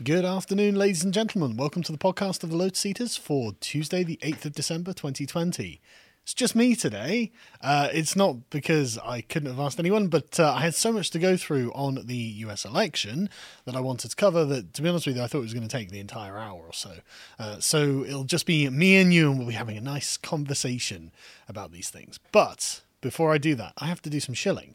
Good afternoon, ladies and gentlemen. Welcome to the podcast of the Lotus Eaters for Tuesday, the 8th of December, 2020. It's just me today. It's not because I couldn't have asked anyone, but I had so much to go through on the US election that I wanted to cover that, to be honest with you, I thought it was going to take the entire hour or so. So it'll just be me and you, and we'll be having a nice conversation about these things. But before I do that, I have to do some shilling.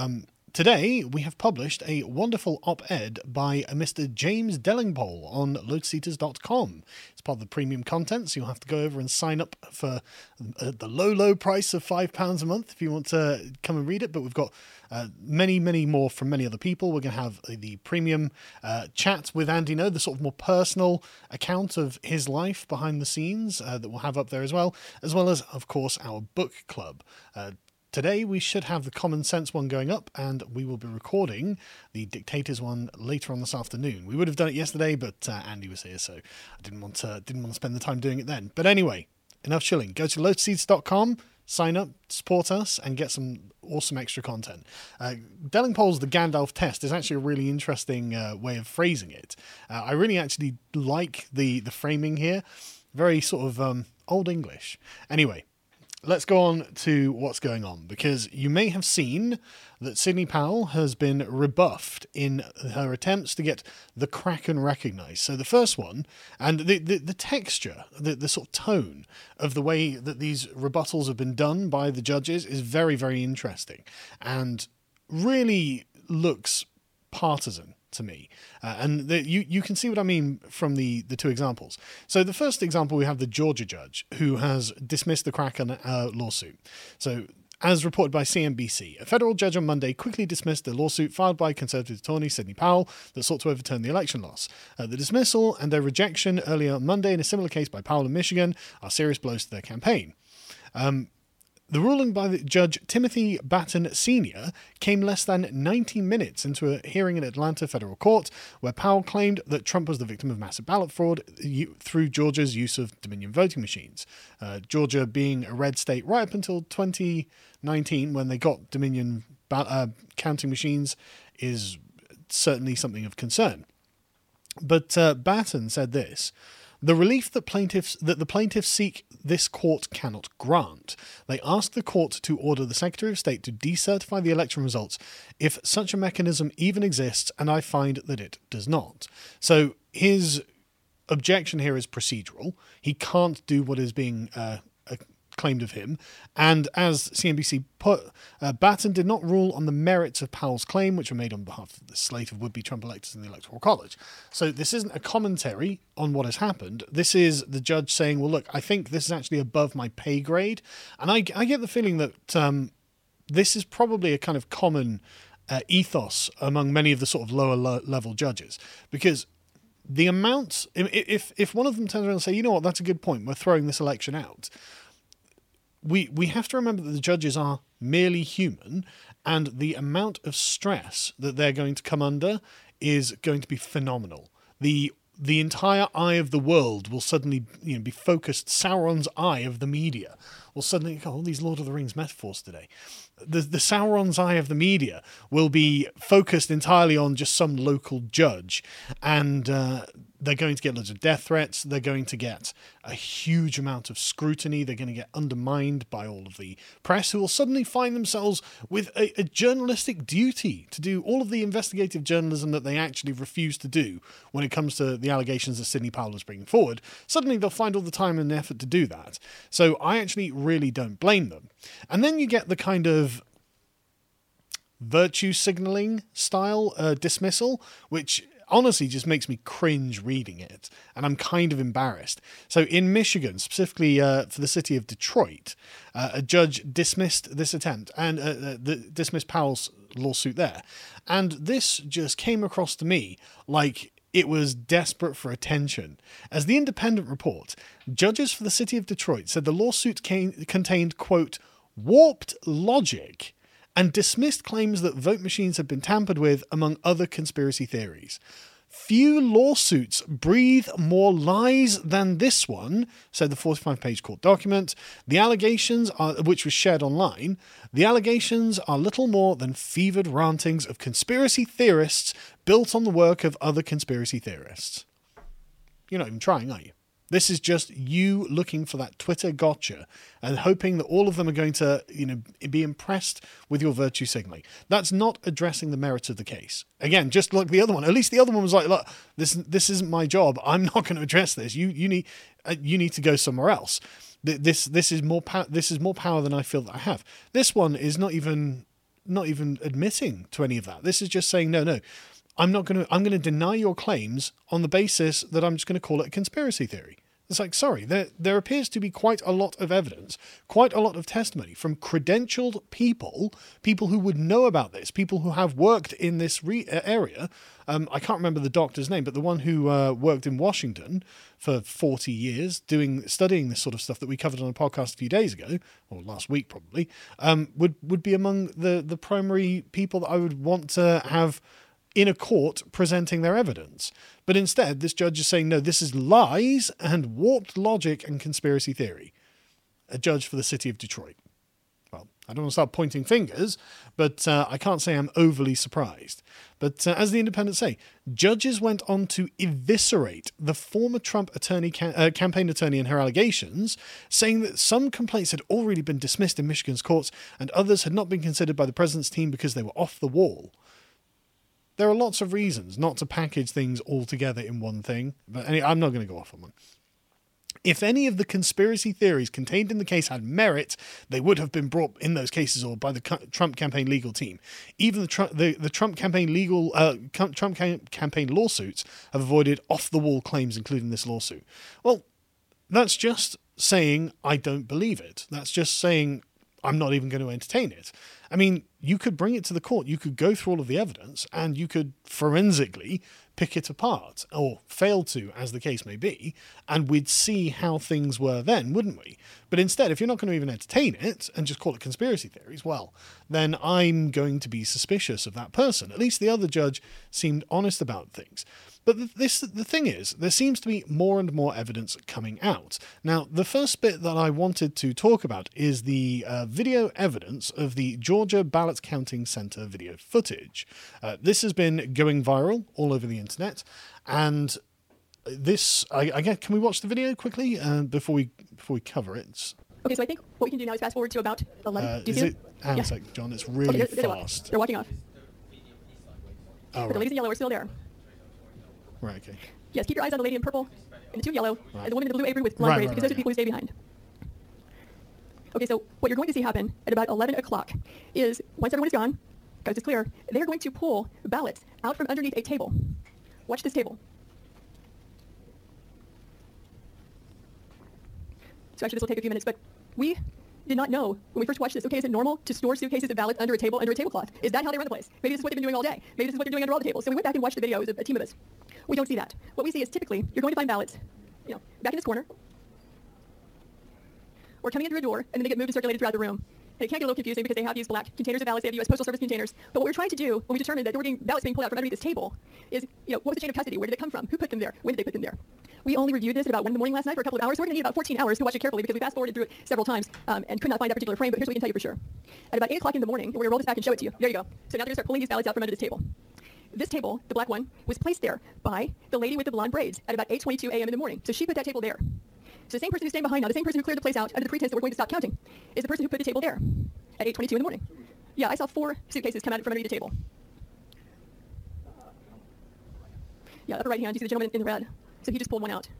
Today, we have published a wonderful op-ed by a Mr. James Delingpole on lotuseaters.com. It's part of the premium content, so you'll have to go over and sign up for the low price of £5 a month if you want to come and read it. But we've got many more from many other people. We're going to have the premium chat with Andy Ngo, the sort of more personal account of his life behind the scenes that we'll have up there as well as, of course, our book club. Today we should have the Common Sense one going up, and we will be recording the Dictators one later on this afternoon. We would have done it yesterday, but Andy was here, so I didn't want to spend the time doing it then. But anyway, enough shilling. Go to lotuseaters.com, sign up, support us, and get some awesome extra content. Delingpole's The Gandalf Test is actually a really interesting way of phrasing it. I really actually like the framing here. Very sort of Old English. Anyway, let's go on to what's going on, because you may have seen that Sidney Powell has been rebuffed in her attempts to get the Kraken recognised. So the first one, and the texture, the sort of tone of the way that these rebuttals have been done by the judges is very, very interesting and really looks partisan to me. You can see what I mean from the two examples. So the first example, we have the Georgia judge who has dismissed the Kraken lawsuit. So as reported by CNBC, a federal judge on Monday quickly dismissed the lawsuit filed by Conservative attorney Sidney Powell that sought to overturn the election loss. The dismissal and their rejection earlier on Monday in a similar case by Powell in Michigan are serious blows to their campaign. The ruling by the Judge Timothy Batten Sr. came less than 90 minutes into a hearing in Atlanta federal court, where Powell claimed that Trump was the victim of massive ballot fraud through Georgia's use of Dominion voting machines. Georgia being a red state right up until 2019, when they got Dominion counting machines, is certainly something of concern. But Batten said this: "The relief that the plaintiffs seek, this court cannot grant. They ask the court to order the Secretary of State to decertify the election results if such a mechanism even exists, and I find that it does not." So his objection here is procedural. He can't do what is being claimed of him. And as CNBC put, Batten did not rule on the merits of Powell's claim, which were made on behalf of the slate of would-be Trump electors in the Electoral College. So this isn't a commentary on what has happened. This is the judge saying, well, look, I think this is actually above my pay grade. And I get the feeling that this is probably a kind of common ethos among many of the sort of lower level judges, because the amount, if one of them turns around and say, you know what, that's a good point, we're throwing this election out, we have to remember that the judges are merely human, and the amount of stress that they're going to come under is going to be phenomenal. The entire eye of the world will suddenly be focused. Sauron's eye of the media will suddenly, all these Lord of the Rings metaphors today. The Sauron's eye of the media will be focused entirely on just some local judge, and they're going to get loads of death threats. They're going to get a huge amount of scrutiny. They're going to get undermined by all of the press, who will suddenly find themselves with a journalistic duty to do all of the investigative journalism that they actually refuse to do when it comes to the allegations that Sidney Powell is bringing forward. Suddenly they'll find all the time and effort to do that. So I actually really don't blame them. And then you get the kind of virtue signaling style dismissal, which honestly just makes me cringe reading it, and I'm kind of embarrassed. So in Michigan, specifically for the city of Detroit, a judge dismissed this attempt and dismissed Powell's lawsuit there. And this just came across to me like it was desperate for attention. As the Independent report, judges for the city of Detroit said the lawsuit contained, quote, warped logic, and dismissed claims that vote machines had been tampered with, among other conspiracy theories. Few lawsuits breathe more lies than this one, said the 45-page court document. The allegations, which was shared online, the allegations are little more than fevered rantings of conspiracy theorists built on the work of other conspiracy theorists. You're not even trying, are you? This is just you looking for that Twitter gotcha and hoping that all of them are going to, be impressed with your virtue signaling. That's not addressing the merits of the case. Again, just like the other one. At least the other one was like, look, this isn't my job. I'm not going to address this. You need to go somewhere else. This is more power than I feel that I have. This one is not even admitting to any of that. This is just saying no. I'm going to deny your claims on the basis that I'm just going to call it a conspiracy theory. It's like, sorry, there appears to be quite a lot of evidence, quite a lot of testimony from credentialed people who would know about this, people who have worked in this area. I can't remember the doctor's name, but the one who worked in Washington for 40 years studying this sort of stuff that we covered on a podcast a few days ago, or last week probably, would be among the primary people that I would want to have in a court presenting their evidence. But instead, this judge is saying, no, this is lies and warped logic and conspiracy theory. A judge for the city of Detroit. Well, I don't want to start pointing fingers, but I can't say I'm overly surprised. But as the Independent say, judges went on to eviscerate the former Trump campaign attorney and her allegations, saying that some complaints had already been dismissed in Michigan's courts and others had not been considered by the president's team because they were off the wall. There are lots of reasons not to package things all together in one thing, but I'm not going to go off on one. If any of the conspiracy theories contained in the case had merit, they would have been brought in those cases or by the Trump campaign legal team. Even the Trump campaign campaign lawsuits have avoided off-the-wall claims, including this lawsuit. Well, that's just saying I don't believe it. That's just saying I'm not even going to entertain it. I mean, you could bring it to the court, you could go through all of the evidence, and you could forensically pick it apart, or fail to, as the case may be, and we'd see how things were then, wouldn't we? But instead, if you're not going to even entertain it, and just call it conspiracy theories, well, then I'm going to be suspicious of that person. At least the other judge seemed honest about things. But the thing is, there seems to be more and more evidence coming out. Now, the first bit that I wanted to talk about is the video evidence of the Georgia Ballot Counting Center video footage. This has been going viral all over the internet, and this, again, can we watch the video quickly before we cover it? Okay, so I think what we can do now is fast forward to about 11. Do you see it? Hang on a sec, John, it's really fast. They're walking off. Oh, but the ladies in yellow are still there. Right, okay. Yes, keep your eyes on the lady in purple and the two in yellow, and the woman in the blue apron with blonde braids, because those are the people who stay behind. Okay, so what you're going to see happen at about 11 o'clock is, once everyone is gone, because it's clear, they're going to pull ballots out from underneath a table. Watch this table. So actually this will take a few minutes, but we did not know when we first watched this, okay, is it normal to store suitcases of ballots under a tablecloth? Is that how they run the place? Maybe this is what they've been doing all day. Maybe this is what they're doing under all the tables. So we went back and watched the video. It was a team of us. We don't see that. What we see is typically you're going to find ballots, back in this corner, or coming in through a door, and then they get moved and circulated throughout the room. And it can get a little confusing because they have these black containers of ballots. They have U.S. Postal Service containers. But what we're trying to do when we determined that there were getting ballots being pulled out from underneath this table is, what was the chain of custody? Where did it come from? Who put them there? When did they put them there? We only reviewed this at about 1 in the morning last night for a couple of hours. So we're going to need about 14 hours to watch it carefully because we fast-forwarded through it several times and could not find that particular frame. But here's what we can tell you for sure. At about 8 o'clock in the morning, we're going to roll this back and show it to you. There you go. So now they're going to start pulling these ballots out from under this table. This table, the black one, was placed there by the lady with the blonde braids at about 8:22 a.m. in the morning. So she put that table there. So the same person who's staying behind now, the same person who cleared the place out under the pretense that we're going to stop counting, is the person who put the table there at 8:22 in the morning. Yeah, I saw 4 suitcases come out from underneath the table. Yeah, upper right hand, you see the gentleman in red. So he just pulled one out.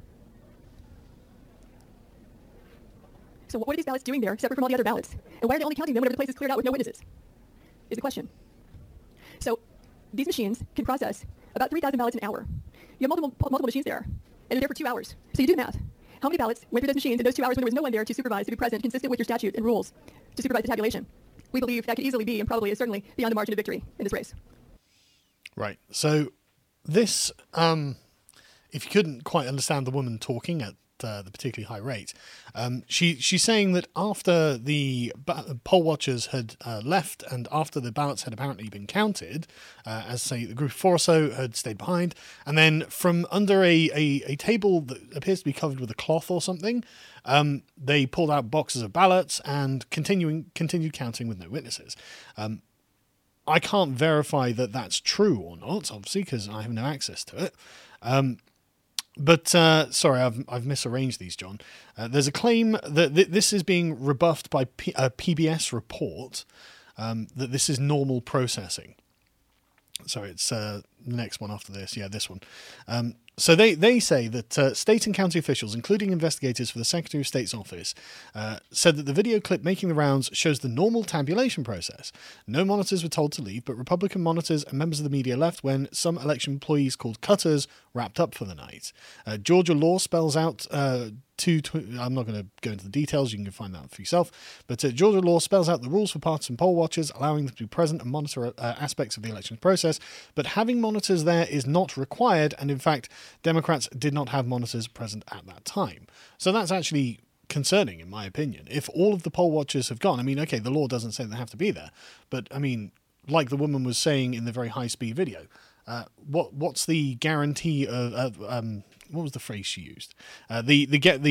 So what are these ballots doing there, separate from all the other ballots? And why are they only counting them whenever the place is cleared out with no witnesses? Is the question. So these machines can process about 3,000 ballots an hour. You have multiple machines there, and they're there for 2 hours. So you do the math. How many ballots went through those machines in those 2 hours when there was no one there to supervise, to be present, consistent with your statute and rules, to supervise the tabulation? We believe that could easily be, and probably is certainly, beyond the margin of victory in this race. Right. So this, if you couldn't quite understand the woman talking at the particularly high rate. She's saying that after the poll watchers had left and after the ballots had apparently been counted, as say the group of four or so had stayed behind, and then from under a table that appears to be covered with a cloth or something, they pulled out boxes of ballots and continued counting with no witnesses. I can't verify that that's true or not, obviously, because I have no access to it. But sorry, I've misarranged these, John. There's a claim that this is being rebuffed by a PBS report, that this is normal processing. Sorry, it's the next one after this. Yeah, this one. So they say that state and county officials, including investigators for the Secretary of State's office, said that the video clip making the rounds shows the normal tabulation process. No monitors were told to leave, but Republican monitors and members of the media left when some election employees called cutters wrapped up for the night. Georgia law spells out I'm not going to go into the details, you can find that for yourself, but Georgia law spells out the rules for partisan poll watchers, allowing them to be present and monitor aspects of the election process, but having monitors there is not required, and in fact, Democrats did not have monitors present at that time. So that's actually concerning, in my opinion. If all of the poll watchers have gone, I mean, okay, the law doesn't say they have to be there, but I mean, like the woman was saying in the very high-speed video, what's the guarantee of what was the phrase she used? The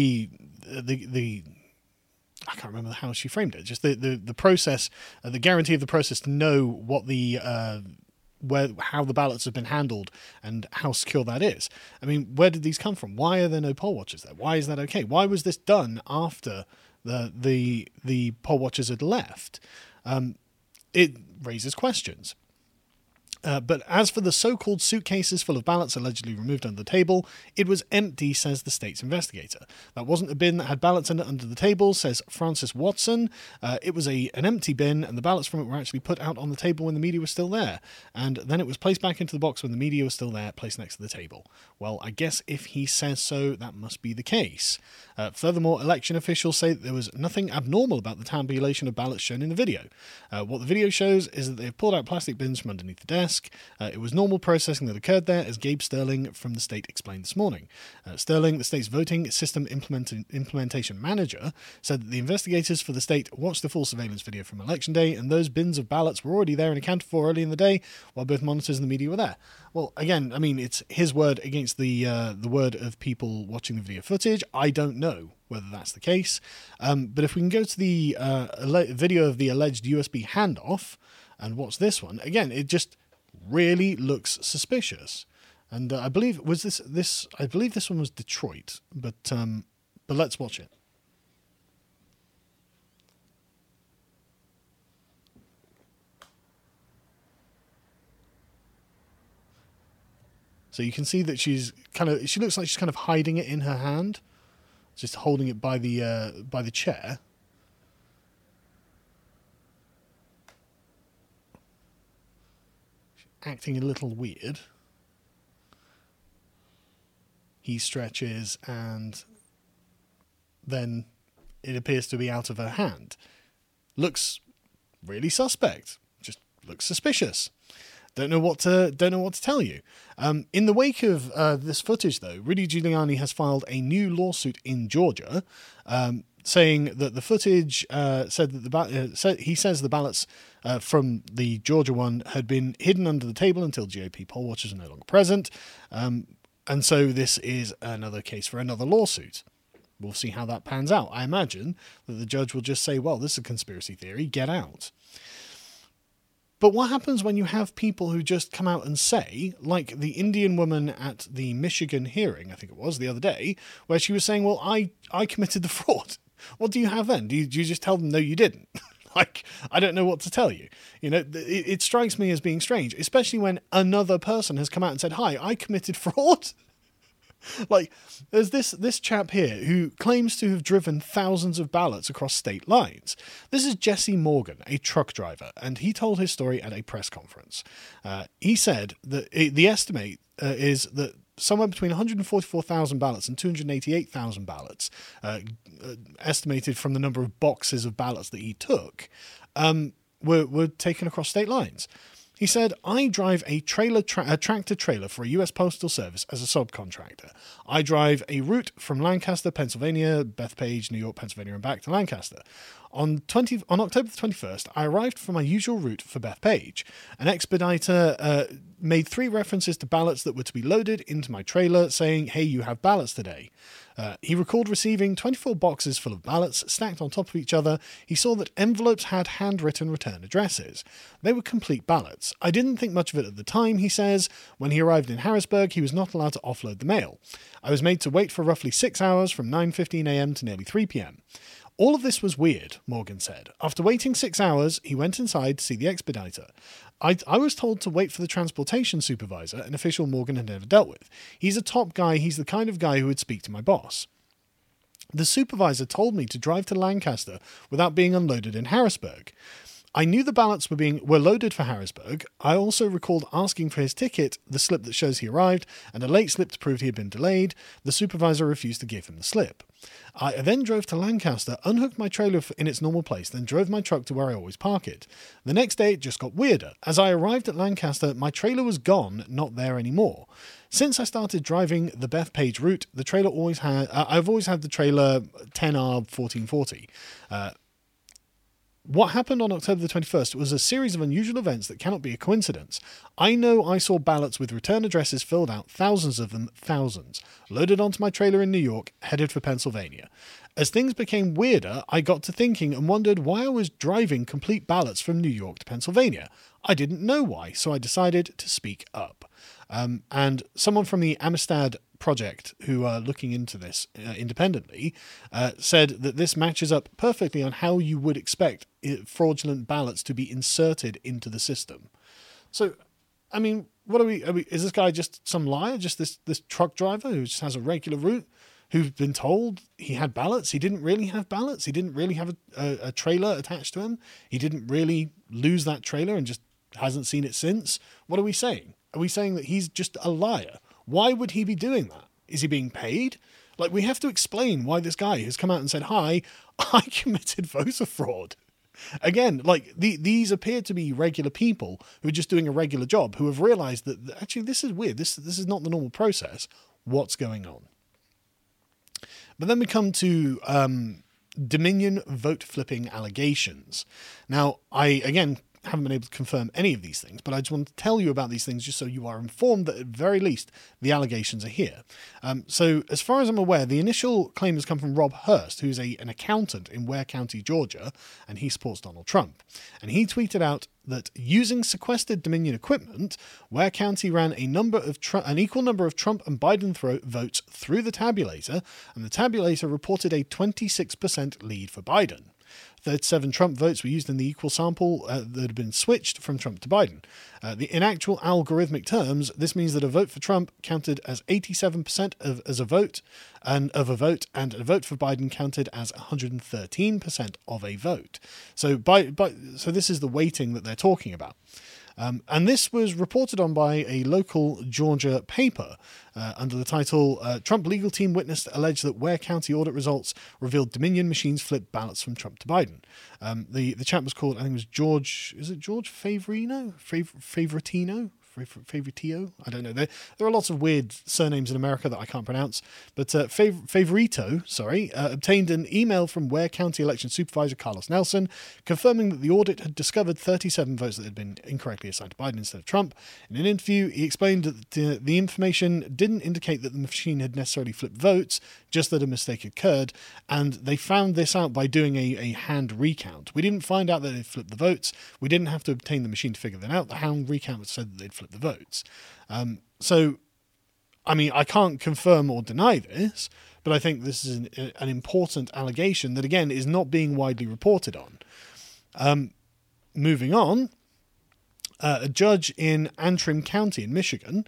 I can't remember how she framed it. Just the process, the guarantee of the process to know what the how the ballots have been handled and how secure that is. I mean, where did these come from? Why are there no poll watchers there? Why is that okay? Why was this done after the poll watchers had left? It raises questions. But as for the so-called suitcases full of ballots allegedly removed under the table, it was empty, says the state's investigator. That wasn't a bin that had ballots in it under the table, says Francis Watson. It was an empty bin, and the ballots from it were actually put out on the table when the media was still there. And then it was placed back into the box when the media was still there, placed next to the table. Well, I guess if he says so, that must be the case. Furthermore, election officials say that there was nothing abnormal about the tabulation of ballots shown in the video. What the video shows is that they've pulled out plastic bins from underneath the desk. It was normal processing that occurred there, as Gabe Sterling from the state explained this morning. Sterling, the state's voting system implementation manager, said that the investigators for the state watched the full surveillance video from Election Day, and those bins of ballots were already there and accounted for early in the day, while both monitors and the media were there. Well, again, I mean, it's his word against the word of people watching the video footage. I don't know whether that's the case. But if we can go to the video of the alleged USB handoff and watch this one, again, it just really looks suspicious. And I believe I believe this one was Detroit, but let's watch it. So you can see that she looks like she's kind of hiding it in her hand, just holding it by the chair. She's acting a little weird. He stretches, and then it appears to be out of her hand. Looks really suspect. Just looks suspicious. Don't know what to tell you. In the wake of this footage, though, Rudy Giuliani has filed a new lawsuit in Georgia, saying that the footage said that he says the ballots from the Georgia one had been hidden under the table until GOP poll watchers are no longer present, and so this is another case for another lawsuit. We'll see how that pans out. I imagine that the judge will just say, "Well, this is a conspiracy theory. Get out." But what happens when you have people who just come out and say, like the Indian woman at the Michigan hearing, I think it was, the other day, where she was saying, well, I committed the fraud. What do you have then? Do you just tell them, no, you didn't? Like, I don't know what to tell you. You know, it strikes me as being strange, especially when another person has come out and said, hi, I committed fraud. Like, there's this chap here who claims to have driven thousands of ballots across state lines. This is Jesse Morgan, a truck driver, and he told his story at a press conference. He said that the estimate is that somewhere between 144,000 ballots and 288,000 ballots, estimated from the number of boxes of ballots that he took, were taken across state lines. He said, I drive a tractor trailer for a US Postal Service as a subcontractor. I drive a route from Lancaster, Pennsylvania, Bethpage, New York, Pennsylvania, and back to Lancaster. On October the 21st, I arrived for my usual route for Bethpage. An expediter made 3 references to ballots that were to be loaded into my trailer, saying, hey, you have ballots today. He recalled receiving 24 boxes full of ballots stacked on top of each other. He saw that envelopes had handwritten return addresses. They were complete ballots. I didn't think much of it at the time, he says. When he arrived in Harrisburg, he was not allowed to offload the mail. I was made to wait for roughly 6 hours from 9:15 a.m. to nearly 3 p.m. All of this was weird, Morgan said. After waiting 6 hours, he went inside to see the expediter. I was told to wait for the transportation supervisor, an official Morgan had never dealt with. He's a top guy. He's the kind of guy who would speak to my boss. The supervisor told me to drive to Lancaster without being unloaded in Harrisburg. I knew the ballots were loaded for Harrisburg. I also recalled asking for his ticket, the slip that shows he arrived, and a late slip to prove he had been delayed. The supervisor refused to give him the slip. I then drove to Lancaster, unhooked my trailer in its normal place, then drove my truck to where I always park it. The next day, it just got weirder. As I arrived at Lancaster, my trailer was gone, not there anymore. Since I started driving the Bethpage route, the trailer I've always had the trailer 10R1440. What happened on October the 21st was a series of unusual events that cannot be a coincidence. I know I saw ballots with return addresses filled out, thousands of them, thousands, loaded onto my trailer in New York, headed for Pennsylvania. As things became weirder, I got to thinking and wondered why I was driving complete ballots from New York to Pennsylvania. I didn't know why, so I decided to speak up. And someone from the Amistad Project, who are looking into this independently, said that this matches up perfectly on how you would expect fraudulent ballots to be inserted into the system. So, I mean, what are we is this guy just some liar, just this truck driver who just has a regular route, who's been told he had ballots? He didn't really have ballots. He didn't really have a trailer attached to him. He didn't really lose that trailer and just hasn't seen it since. What are we saying? Are we saying that he's just a liar? Why would he be doing that? Is he being paid? Like, we have to explain why this guy has come out and said, hi, I committed voter fraud. Again, like, these appear to be regular people who are just doing a regular job, who have realized that actually this is weird. This is not the normal process. What's going on? But then we come to Dominion vote flipping allegations. Now, I, again, haven't been able to confirm any of these things, but I just want to tell you about these things just so you are informed that at very least the allegations are here. So as far as I'm aware, the initial claim has come from Rob Hurst, who's an accountant in Ware County, Georgia, and he supports Donald Trump. And he tweeted out that using sequestered Dominion equipment, Ware County ran an equal number of Trump and Biden votes through the tabulator, and the tabulator reported a 26% lead for Biden. 37 Trump votes were used in the equal sample that had been switched from Trump to Biden. In actual algorithmic terms, this means that a vote for Trump counted as 87% of a vote, and a vote for Biden counted as 113% of a vote. So so this is the weighting that they're talking about. And this was reported on by a local Georgia paper under the title, Trump legal team witnessed alleged that Ware County audit results revealed Dominion machines flipped ballots from Trump to Biden. The chap was called, I think it was George Favoritino? Favoritio? I don't know. There are lots of weird surnames in America that I can't pronounce. But Favorito, obtained an email from Ware County Election Supervisor Carlos Nelson confirming that the audit had discovered 37 votes that had been incorrectly assigned to Biden instead of Trump. In an interview, he explained that the information didn't indicate that the machine had necessarily flipped votes, just that a mistake occurred, and they found this out by doing a hand recount. We didn't find out that they'd flipped the votes. We didn't have to obtain the machine to figure that out. The hand recount said that they'd flipped the votes. So, I mean, I can't confirm or deny this, but I think this is an important allegation that, again, is not being widely reported on. Moving on, a judge in Antrim County in Michigan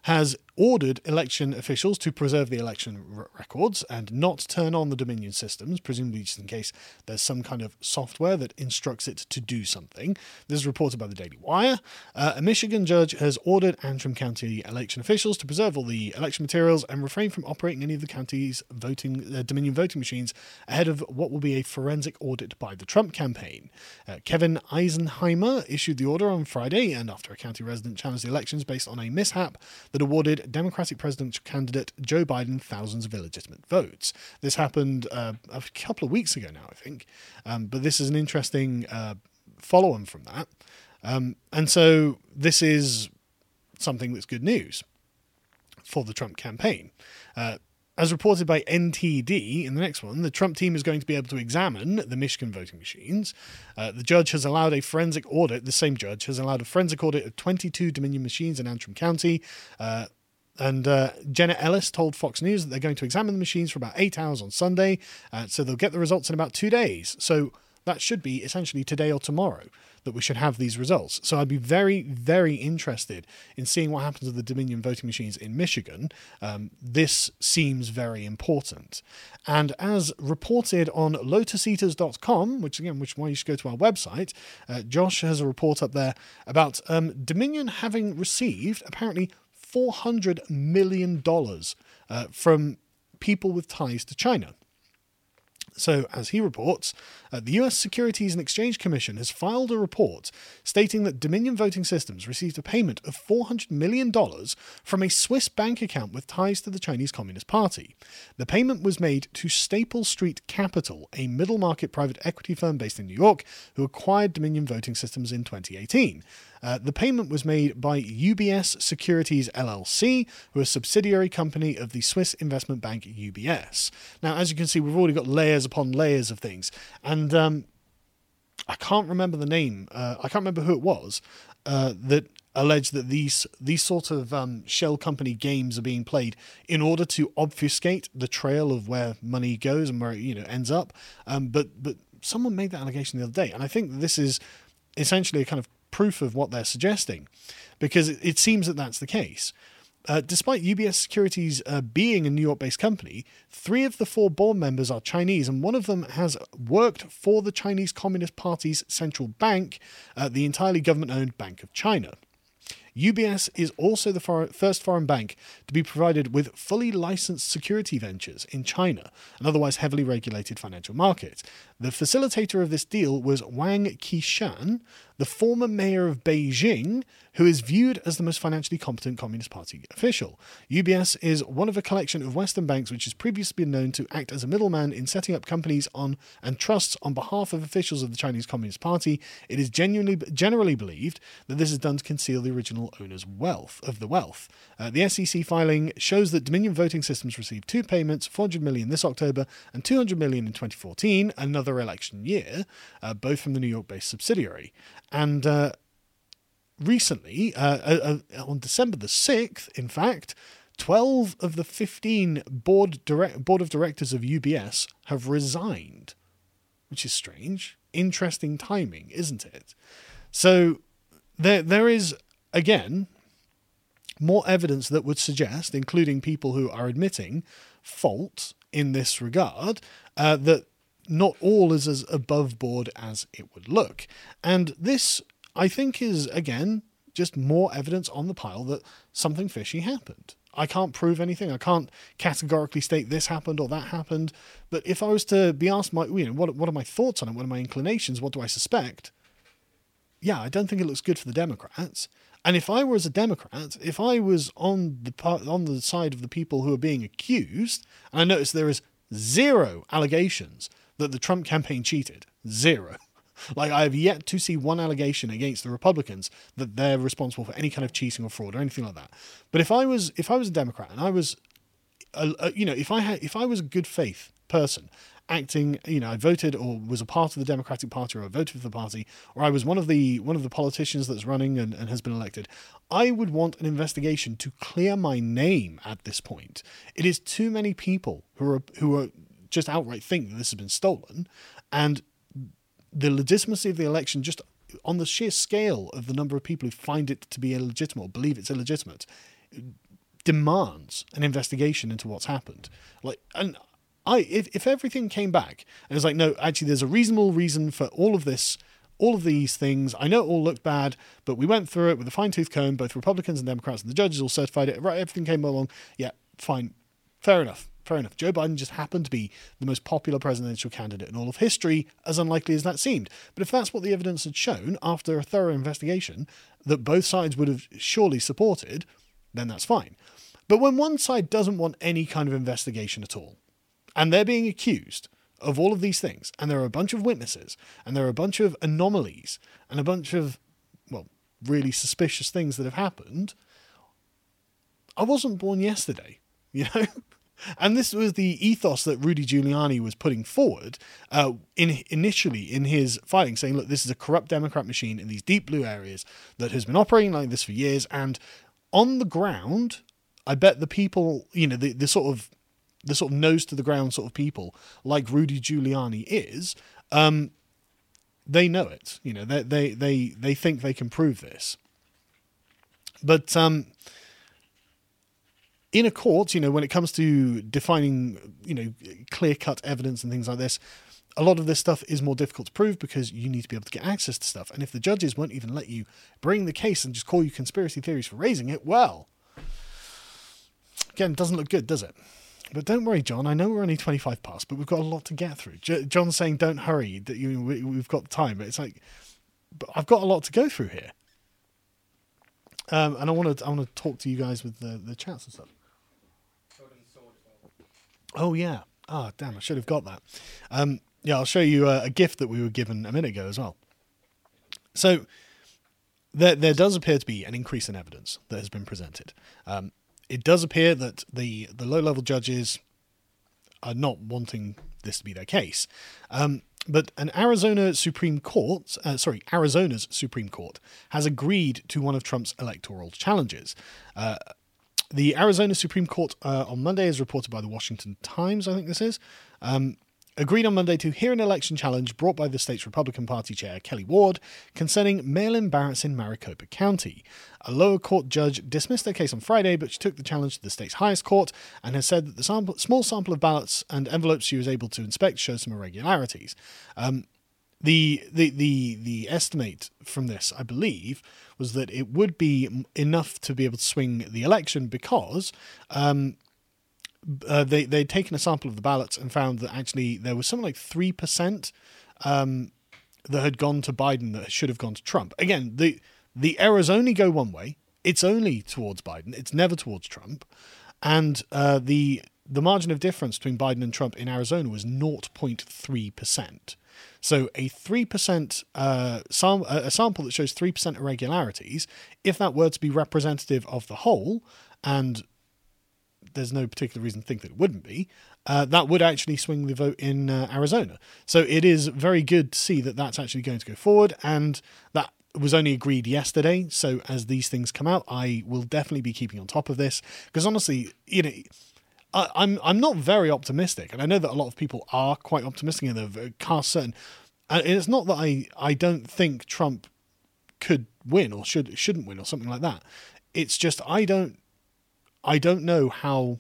has ordered election officials to preserve the election records and not turn on the Dominion systems, presumably just in case there's some kind of software that instructs it to do something. This is reported by the Daily Wire. A Michigan judge has ordered Antrim County election officials to preserve all the election materials and refrain from operating any of the county's Dominion voting machines ahead of what will be a forensic audit by the Trump campaign. Kevin Eisenheimer issued the order on Friday, and after a county resident challenged the elections based on a mishap that awarded Democratic presidential candidate Joe Biden thousands of illegitimate votes. This happened a couple of weeks ago now, I think, but this is an interesting follow-on from that. And so this is something that's good news for the Trump campaign. As reported by NTD in the next one, the Trump team is going to be able to examine the Michigan voting machines. The judge has allowed a forensic audit. The same judge has allowed a forensic audit of 22 Dominion machines in Antrim County. And Jenna Ellis told Fox News that they're going to examine the machines for about 8 hours on Sunday. So they'll get the results in about 2 days. So that should be essentially today or tomorrow that we should have these results. So I'd be very, very interested in seeing what happens with the Dominion voting machines in Michigan. This seems very important. And as reported on lotuseaters.com, which why you should go to our website, Josh has a report up there about Dominion having received apparently $400 million from people with ties to China. So, as he reports, the US Securities and Exchange Commission has filed a report stating that Dominion Voting Systems received a payment of $400 million from a Swiss bank account with ties to the Chinese Communist Party. The payment was made to Staple Street Capital, a middle-market private equity firm based in New York, who acquired Dominion Voting Systems in 2018. The payment was made by UBS Securities LLC, who are a subsidiary company of the Swiss investment bank UBS. Now, as you can see, we've already got layers upon layers of things. And I can't remember the name. I can't remember who it was that alleged that these sort of shell company games are being played in order to obfuscate the trail of where money goes and where it ends up. But someone made that allegation the other day, and I think this is essentially a kind of proof of what they're suggesting, because it seems that that's the case. Despite UBS Securities being a New York-based company, 3 of the 4 board members are Chinese, and one of them has worked for the Chinese Communist Party's central bank, the entirely government-owned Bank of China. UBS is also the first foreign bank to be provided with fully licensed security ventures in China, an otherwise heavily regulated financial market. The facilitator of this deal was Wang Qishan, the former mayor of Beijing, who is viewed as the most financially competent Communist Party official. UBS is one of a collection of Western banks which has previously been known to act as a middleman in setting up companies on and trusts on behalf of officials of the Chinese Communist Party. It is generally believed that this is done to conceal the original owner's wealth. The SEC filing shows that Dominion Voting Systems received 2 payments, $400 million this October and $200 million in 2014, another election year, both from the New York-based subsidiary. And recently, on December the 6th, in fact, 12 of the 15 board of directors of UBS have resigned, which is strange. Interesting timing, isn't it? So there is, again, more evidence that would suggest, including people who are admitting fault in this regard, that not all is as above board as it would look. And this, I think, is, again, just more evidence on the pile that something fishy happened. I can't prove anything. I can't categorically state this happened or that happened. But if I was to be asked, what are my thoughts on it? What are my inclinations? What do I suspect? Yeah, I don't think it looks good for the Democrats. And if I was a Democrat, if I was on the side of the people who are being accused, and I notice there is 0 allegations that the Trump campaign cheated. 0. Like, I have yet to see one allegation against the Republicans that they're responsible for any kind of cheating or fraud or anything like that. But if I was a Democrat and I was, if I was a good faith person acting, I voted or was a part of the Democratic Party, or I voted for the party, or I was one of the politicians that's running and has been elected, I would want an investigation to clear my name at this point. It is too many people who are just outright think that this has been stolen, and the legitimacy of the election, just on the sheer scale of the number of people who find it to be illegitimate or believe it's illegitimate, demands an investigation into what's happened. If everything came back and it's like, no, actually, there's a reasonable reason for all of this, all of these things. I know it all looked bad, but we went through it with a fine-tooth comb. Both Republicans and Democrats and the judges all certified it. Right, everything came along. Yeah, fine, fair enough. Joe Biden just happened to be the most popular presidential candidate in all of history, as unlikely as that seemed. But if that's what the evidence had shown after a thorough investigation that both sides would have surely supported, then that's fine. But when one side doesn't want any kind of investigation at all, and they're being accused of all of these things, and there are a bunch of witnesses, and there are a bunch of anomalies, and a bunch of, well, really suspicious things that have happened, I wasn't born yesterday, you know? And this was the ethos that Rudy Giuliani was putting forward initially in his filing, saying, look, this is a corrupt Democrat machine in these deep blue areas that has been operating like this for years. And on the ground, I bet the people, you know, the sort of nose to the ground sort of people like Rudy Giuliani is, they know it. You know, they think they can prove this. But in a court, you know, when it comes to defining, you know, clear-cut evidence and things like this, a lot of this stuff is more difficult to prove because you need to be able to get access to stuff. And if the judges won't even let you bring the case and just call you conspiracy theories for raising it, well, again, it doesn't look good, does it? But don't worry, John. I know we're only 25 past, but we've got a lot to get through. John's saying, don't hurry, that we've got time. But it's like, but I've got a lot to go through here. And I want to talk to you guys with the chats and stuff. Oh, yeah. Oh, damn, I should have got that. Yeah, I'll show you a gift that we were given a minute ago as well. So there does appear to be an increase in evidence that has been presented. It does appear that the low-level judges are not wanting this to be their case. But Arizona's Supreme Court has agreed to one of Trump's electoral challenges. The Arizona Supreme Court on Monday, as reported by the Washington Times, I think this is, agreed on Monday to hear an election challenge brought by the state's Republican Party chair, Kelly Ward, concerning mail-in ballots in Maricopa County. A lower court judge dismissed their case on Friday, but she took the challenge to the state's highest court and has said that the small sample of ballots and envelopes she was able to inspect shows some irregularities. The estimate from this, I believe, was that it would be enough to be able to swing the election because they'd taken a sample of the ballots and found that actually there was something like 3% that had gone to Biden that should have gone to Trump. Again, the errors only go one way. It's only towards Biden. It's never towards Trump. And the margin of difference between Biden and Trump in Arizona was 0.3%. So a 3% a sample that shows 3% irregularities, if that were to be representative of the whole, and there's no particular reason to think that it wouldn't be, that would actually swing the vote in Arizona. So it is very good to see that that's actually going to go forward, and that was only agreed yesterday. So as these things come out, I will definitely be keeping on top of this, because honestly, you know, I'm not very optimistic, and I know that a lot of people are quite optimistic and they've cast certain. And it's not that I don't think Trump could win or shouldn't win or something like that. It's just I don't know how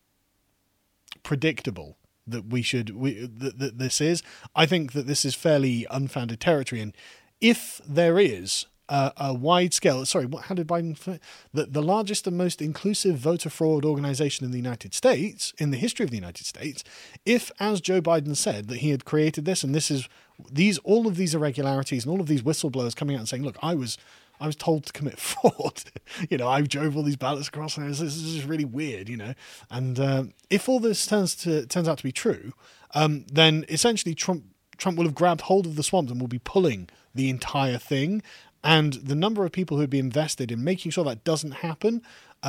predictable that that this is. I think that this is fairly unfounded territory, and if there is a wide scale, how did Biden, the largest and most inclusive voter fraud organization in the United States, in the history of the United States, if, as Joe Biden said, that he had created this, and this is all of these irregularities and all of these whistleblowers coming out and saying, look, I was told to commit fraud. You know, I drove all these ballots across, and this is just really weird, you know. And if all this turns out to be true, then essentially Trump will have grabbed hold of the swamp and will be pulling the entire thing. And the number of people who would be invested in making sure that doesn't happen,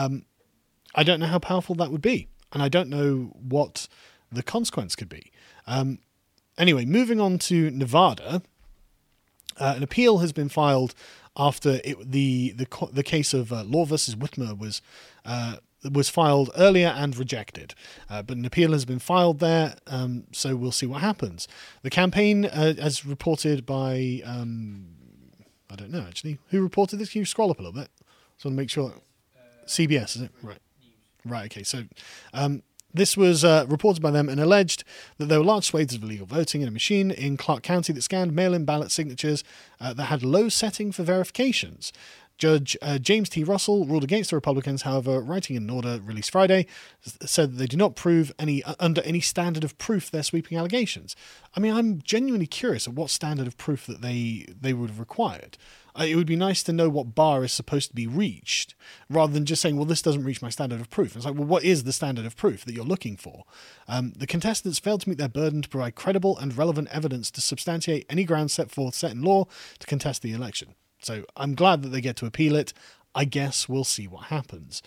I don't know how powerful that would be. And I don't know what the consequence could be. Anyway, moving on to Nevada, an appeal has been filed after the case of Law versus Whitmer was filed earlier and rejected. But an appeal has been filed there, so we'll see what happens. The campaign, as reported by... I don't know, actually. Who reported this? Can you scroll up a little bit? So I want to make sure... CBS, is it? Right. Right, okay. So this was reported by them and alleged that there were large swathes of illegal voting in a machine in Clark County that scanned mail-in ballot signatures that had low setting for verifications. Judge James T. Russell ruled against the Republicans, however, writing in an order released Friday, said that they do not prove under any standard of proof their sweeping allegations. I mean, I'm genuinely curious at what standard of proof that they would have required. It would be nice to know what bar is supposed to be reached, rather than just saying, well, this doesn't reach my standard of proof. It's like, well, what is the standard of proof that you're looking for? The contestants failed to meet their burden to provide credible and relevant evidence to substantiate any grounds set in law to contest the election. So I'm glad that they get to appeal it. I guess we'll see what happens.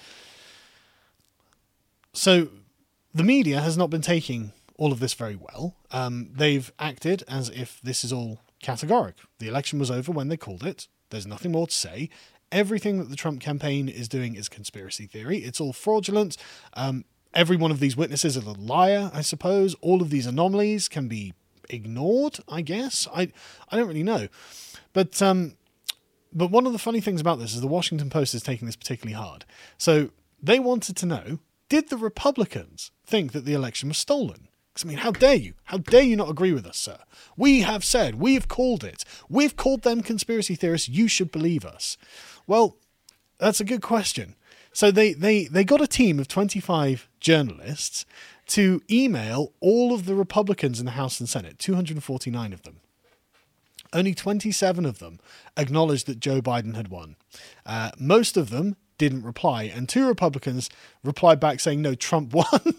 So the media has not been taking all of this very well. They've acted as if this is all categoric. The election was over when they called it. There's nothing more to say. Everything that the Trump campaign is doing is conspiracy theory. It's all fraudulent. Every one of these witnesses is a liar, I suppose. All of these anomalies can be ignored, I guess. I don't really know. But one of the funny things about this is the Washington Post is taking this particularly hard. So they wanted to know, did the Republicans think that the election was stolen? Because, I mean, how dare you? How dare you not agree with us, sir? We have said, we've called it. We've called them conspiracy theorists. You should believe us. Well, that's a good question. So they got a team of 25 journalists to email all of the Republicans in the House and Senate, 249 of them. Only 27 of them acknowledged that Joe Biden had won. Most of them didn't reply, and 2 Republicans replied back saying, no, Trump won.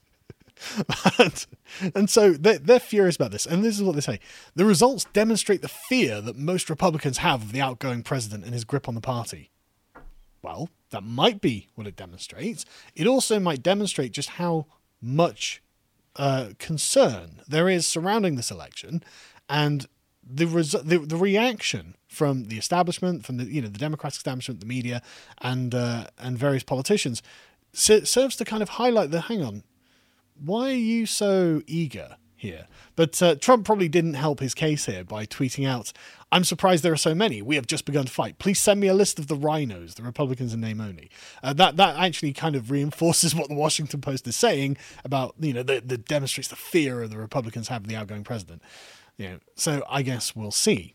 and so they're furious about this. And this is what they say. The results demonstrate the fear that most Republicans have of the outgoing president and his grip on the party. Well, that might be what it demonstrates. It also might demonstrate just how much concern there is surrounding this election, and the reaction from the establishment, from the Democratic establishment, the media, and various politicians serves to kind of highlight hang on, why are you so eager here? But Trump probably didn't help his case here by tweeting out, I'm surprised there are so many. We have just begun to fight. Please send me a list of the rhinos, the Republicans in name only. That actually kind of reinforces what the Washington Post is saying about, that demonstrates the fear of the Republicans have of the outgoing president. So I guess we'll see.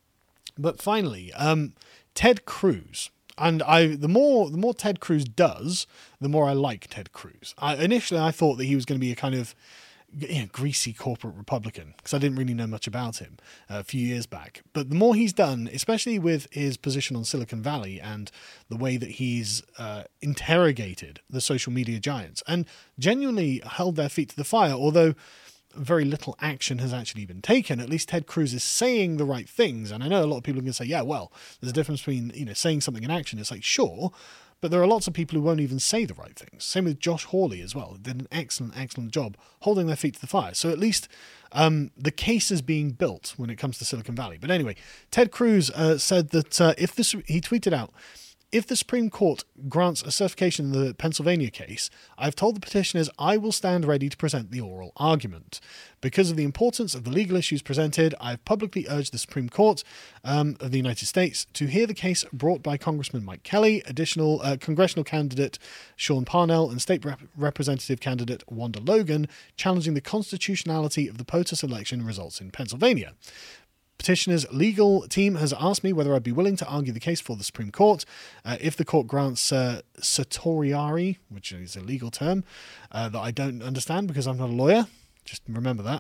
But finally, Ted Cruz. And the more Ted Cruz does, the more I like Ted Cruz. Initially, I thought that he was going to be a kind of greasy corporate Republican, because I didn't really know much about him a few years back. But the more he's done, especially with his position on Silicon Valley and the way that he's interrogated the social media giants and genuinely held their feet to the fire, although very little action has actually been taken, at least Ted Cruz is saying the right things. And I know a lot of people are going to say, yeah, well, there's a difference between, saying something and action. It's like, sure, but there are lots of people who won't even say the right things. Same with Josh Hawley as well. Did an excellent job holding their feet to the fire. So at least the case is being built when it comes to Silicon Valley. But anyway, Ted Cruz said that he tweeted out, if the Supreme Court grants a certification in the Pennsylvania case, I've told the petitioners I will stand ready to present the oral argument. Because of the importance of the legal issues presented, I've publicly urged the Supreme Court of the United States to hear the case brought by Congressman Mike Kelly, additional congressional candidate Sean Parnell, and state representative candidate Wanda Logan, challenging the constitutionality of the POTUS election results in Pennsylvania. Petitioner's legal team has asked me whether I'd be willing to argue the case for the Supreme Court. If the court grants certiorari, which is a legal term that I don't understand because I'm not a lawyer, just remember that.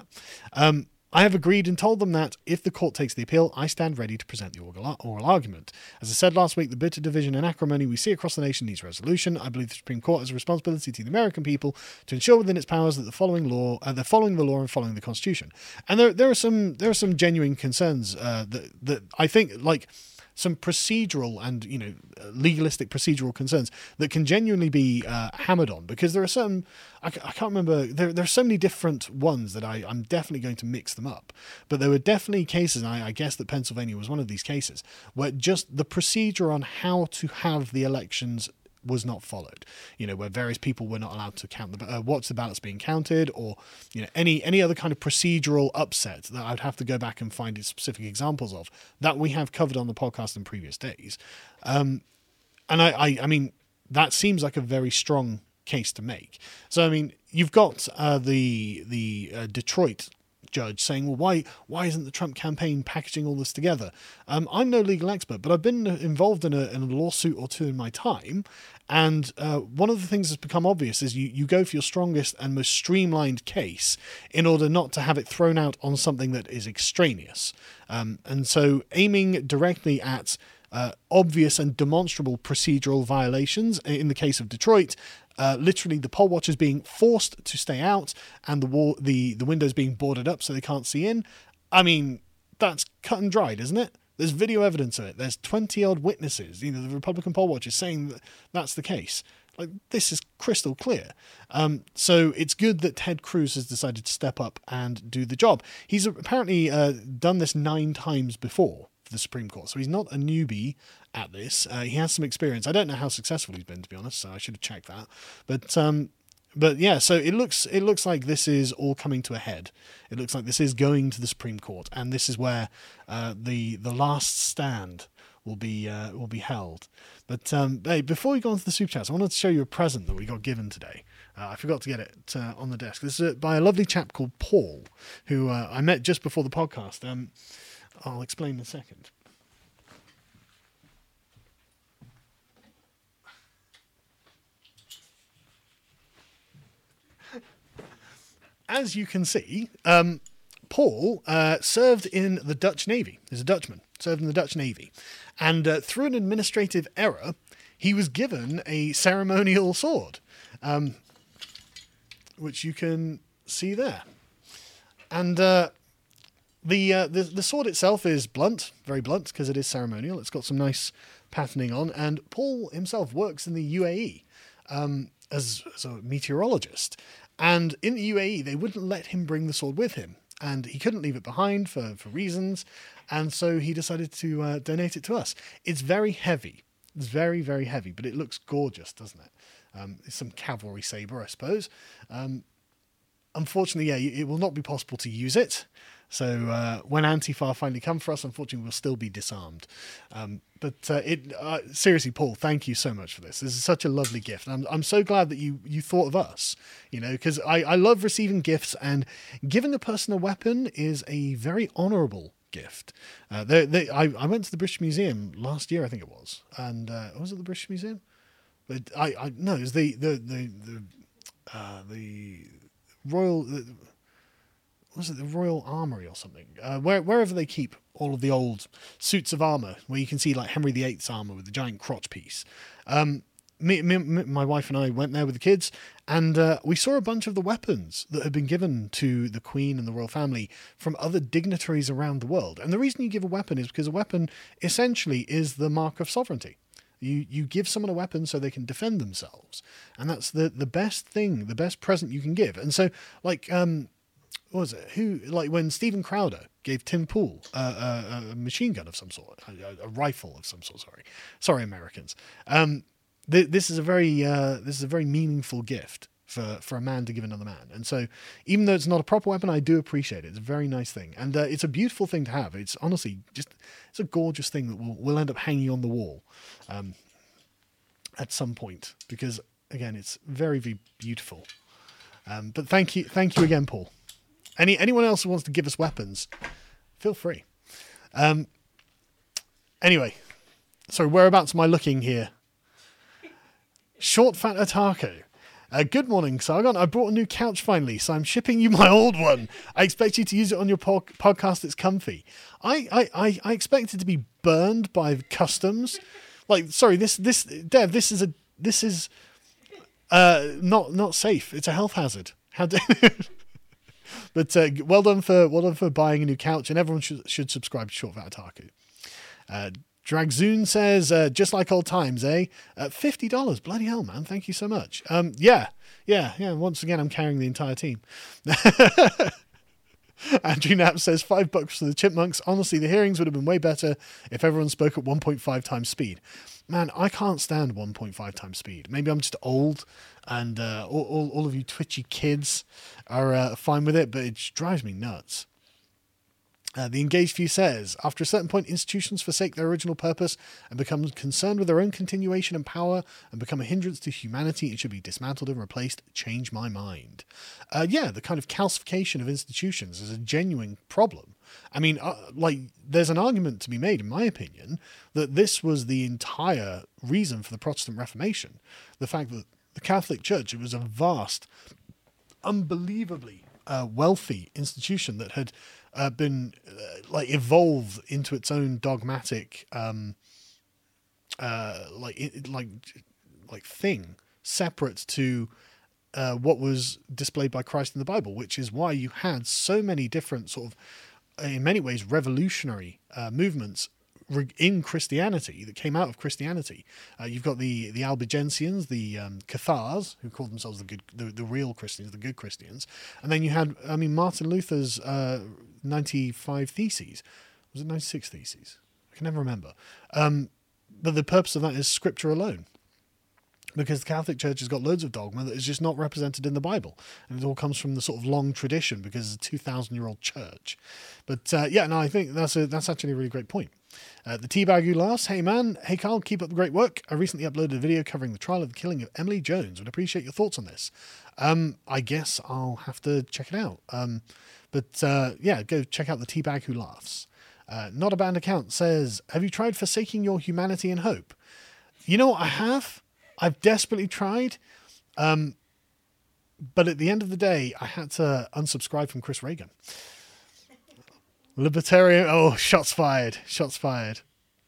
I have agreed and told them that if the court takes the appeal, I stand ready to present the oral argument. As I said last week, the bitter division and acrimony we see across the nation needs resolution. I believe the Supreme Court has a responsibility to the American people to ensure within its powers that they're following the law and following the Constitution. And there are some genuine concerns that I think, like, some procedural and legalistic procedural concerns that can genuinely be hammered on, because there are certain I can't remember, there are so many different ones that I'm definitely going to mix them up, but there were definitely cases, and I guess that Pennsylvania was one of these cases, where just the procedure on how to have the elections was not followed, where various people were not allowed to count watch the ballots being counted, or any other kind of procedural upset that I'd have to go back and find specific examples of that we have covered on the podcast in previous days. And I mean, that seems like a very strong case to make. So, I mean, you've got the Detroit judge saying, well, why isn't the Trump campaign packaging all this together? I'm no legal expert, but I've been involved in a lawsuit or two in my time, and one of the things that's become obvious is you go for your strongest and most streamlined case in order not to have it thrown out on something that is extraneous. And so aiming directly at obvious and demonstrable procedural violations, in the case of Detroit, literally the poll watchers being forced to stay out and the windows being boarded up so they can't see in. I mean, that's cut and dried, isn't it? There's video evidence of it. There's 20-odd witnesses, the Republican poll watchers saying that that's the case. Like, this is crystal clear. So it's good that Ted Cruz has decided to step up and do the job. He's apparently done this 9 times before for the Supreme Court, so he's not a newbie at this. He has some experience. I don't know how successful he's been, to be honest, so I should have checked that. But yeah, so it looks like this is all coming to a head. It looks like this is going to the Supreme Court, and this is where the last stand will be held. But hey, before we go on to the super chats, I wanted to show you a present that we got given today. I forgot to get it on the desk. This is by a lovely chap called Paul, who I met just before the podcast. I'll explain in a second. As you can see, Paul served in the Dutch Navy. He's a Dutchman, served in the Dutch Navy. And through an administrative error, he was given a ceremonial sword, which you can see there. And the sword itself is blunt, very blunt, because it is ceremonial. It's got some nice patterning on. And Paul himself works in the UAE as a meteorologist. And in the UAE, they wouldn't let him bring the sword with him. And he couldn't leave it behind for reasons. And so he decided to donate it to us. It's very heavy. It's very, very heavy, but it looks gorgeous, doesn't it? It's some cavalry saber, I suppose. Unfortunately, yeah, it will not be possible to use it. So when Antifa finally come for us, unfortunately, we'll still be disarmed. Seriously, Paul, thank you so much for this. This is such a lovely gift. I'm so glad that you thought of us, because I love receiving gifts, and giving a person a weapon is a very honourable gift. I went to the British Museum last year, I think it was, and was it the British Museum? But no, it was the Royal. Was it the Royal Armoury or something? Wherever they keep all of the old suits of armour, where you can see like Henry VIII's armour with the giant crotch piece. My wife and I went there with the kids, and we saw a bunch of the weapons that had been given to the Queen and the royal family from other dignitaries around the world. And the reason you give a weapon is because a weapon essentially is the mark of sovereignty. You give someone a weapon so they can defend themselves. And that's the best thing, the best present you can give. And so, like... what was it? When Stephen Crowder gave Tim Pool a machine gun of some sort, a rifle of some sort. Sorry, Americans. This is a very meaningful gift for a man to give another man. And so, even though it's not a proper weapon, I do appreciate it. It's a very nice thing, and it's a beautiful thing to have. It's honestly it's a gorgeous thing that will end up hanging on the wall at some point, because again, it's very, very beautiful. But thank you again, Paul. Anyone else who wants to give us weapons, feel free. Anyway, so whereabouts am I looking here? Short Fat Otaku. Good morning, Sargon. I brought a new couch finally, so I'm shipping you my old one. I expect you to use it on your podcast. It's comfy. I expect it to be burned by customs. Like, sorry, Dev, this is not safe. It's a health hazard. How dare you? But well done for buying a new couch, and everyone should subscribe to Short Fat Otaku. Dragzoon says, just like old times, eh? $50. Bloody hell, man. Thank you so much. Yeah. Once again, I'm carrying the entire team. Andrew Knapp says, $5 for the Chipmunks. Honestly, the hearings would have been way better if everyone spoke at 1.5 times speed. Man, I can't stand 1.5 times speed. Maybe I'm just old, and all of you twitchy kids are fine with it, but it just drives me nuts. The Engaged View says, after a certain point, institutions forsake their original purpose and become concerned with their own continuation and power and become a hindrance to humanity. It should be dismantled and replaced. Change my mind. The kind of calcification of institutions is a genuine problem. I mean, there's an argument to be made, in my opinion, that this was the entire reason for the Protestant Reformation. The fact that the Catholic Church, it was a vast, unbelievably wealthy institution that had been evolved into its own dogmatic thing, separate to what was displayed by Christ in the Bible, which is why you had so many different sort of, in many ways, revolutionary movements in Christianity that came out of Christianity. You've got the Albigensians, the Cathars, who called themselves the real Christians, the good Christians, and then you had, Martin Luther's 95 Theses. Was it 96 Theses? I can never remember. But the purpose of that is Scripture alone, because the Catholic Church has got loads of dogma that is just not represented in the Bible. And it all comes from the sort of long tradition because it's a 2,000-year-old church. But I think that's actually a really great point. The Teabag who laughs, hey man, hey Carl, keep up the great work. I recently uploaded a video covering the trial of the killing of Emily Jones. Would appreciate your thoughts on this. I guess I'll have to check it out. Go check out the Teabag who laughs. Not a banned account says, have you tried forsaking your humanity and hope? You know what, I have. I've desperately tried. But at the end of the day, I had to unsubscribe from Chris Reagan. Libertarian. Oh, shots fired. Shots fired.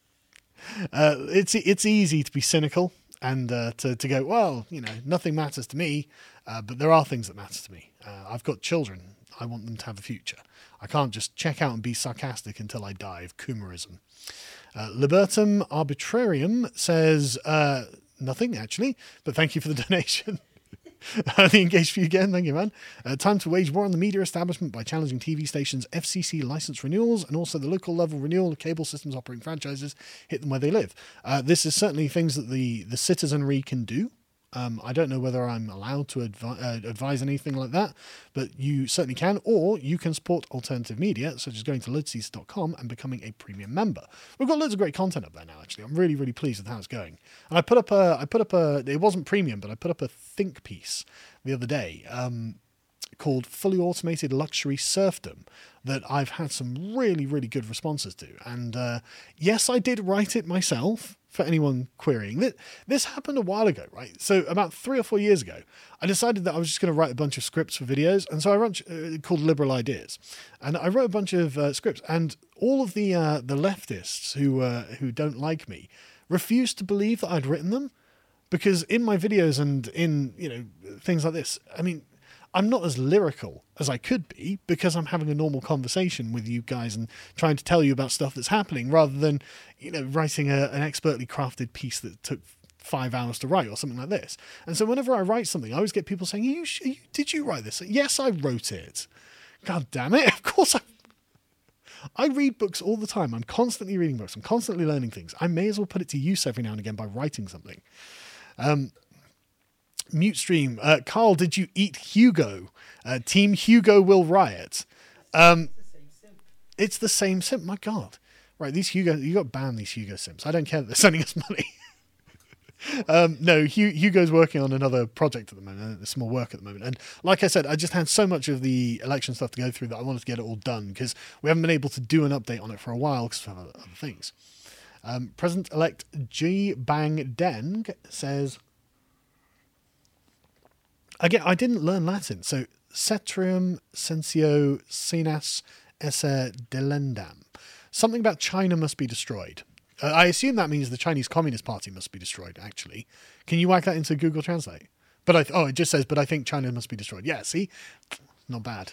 It's easy to be cynical and to go, well, nothing matters to me. But there are things that matter to me. I've got children. I want them to have a future. I can't just check out and be sarcastic until I die of Coomerism. Libertum Arbitrarium says, nothing actually, but thank you for the donation. The Engaged View again, thank you, man. Time to wage war on the media establishment by challenging TV stations' FCC license renewals and also the local level renewal of cable systems operating franchises. Hit them where they live. This is certainly things that the citizenry can do. I don't know whether I'm allowed to advise anything like that, but you certainly can, or you can support alternative media, such as going to loadseats.com and becoming a premium member. We've got loads of great content up there now, actually. I'm really, really pleased with how it's going. And I put up a, it wasn't premium, but I put up a think piece the other day, called Fully Automated Luxury Serfdom that I've had some really, really good responses to. And yes, I did write it myself, for anyone querying. This happened a while ago, right? So about 3 or 4 years ago, I decided that I was just going to write a bunch of scripts for videos. And so I wrote called Liberal Ideas. And I wrote a bunch of scripts. And all of the leftists who don't like me refused to believe that I'd written them. Because in my videos and in, things like this, I'm not as lyrical as I could be because I'm having a normal conversation with you guys and trying to tell you about stuff that's happening rather than, writing an expertly crafted piece that took 5 hours to write or something like this. And so whenever I write something, I always get people saying, did you write this? Yes, I wrote it. God damn it. Of course I read books all the time. I'm constantly reading books. I'm constantly learning things. I may as well put it to use every now and again by writing something. Mute stream. Carl, did you eat Hugo? Team Hugo will riot. It's the same simp. My God. Right, these Hugo, you got to ban these Hugo simps. I don't care that they're sending us money. No, Hugo's working on another project at the moment, some more work at the moment. And like I said, I just had so much of the election stuff to go through that I wanted to get it all done because we haven't been able to do an update on it for a while because of other things. President-elect G. Bang Deng says, again, I didn't learn Latin, so cetrium sensio sinas esse delendam. Something about China must be destroyed. I assume that means the Chinese Communist Party must be destroyed, actually. Can you whack that into Google Translate? But it just says, but I think China must be destroyed. Yeah, see? Not bad.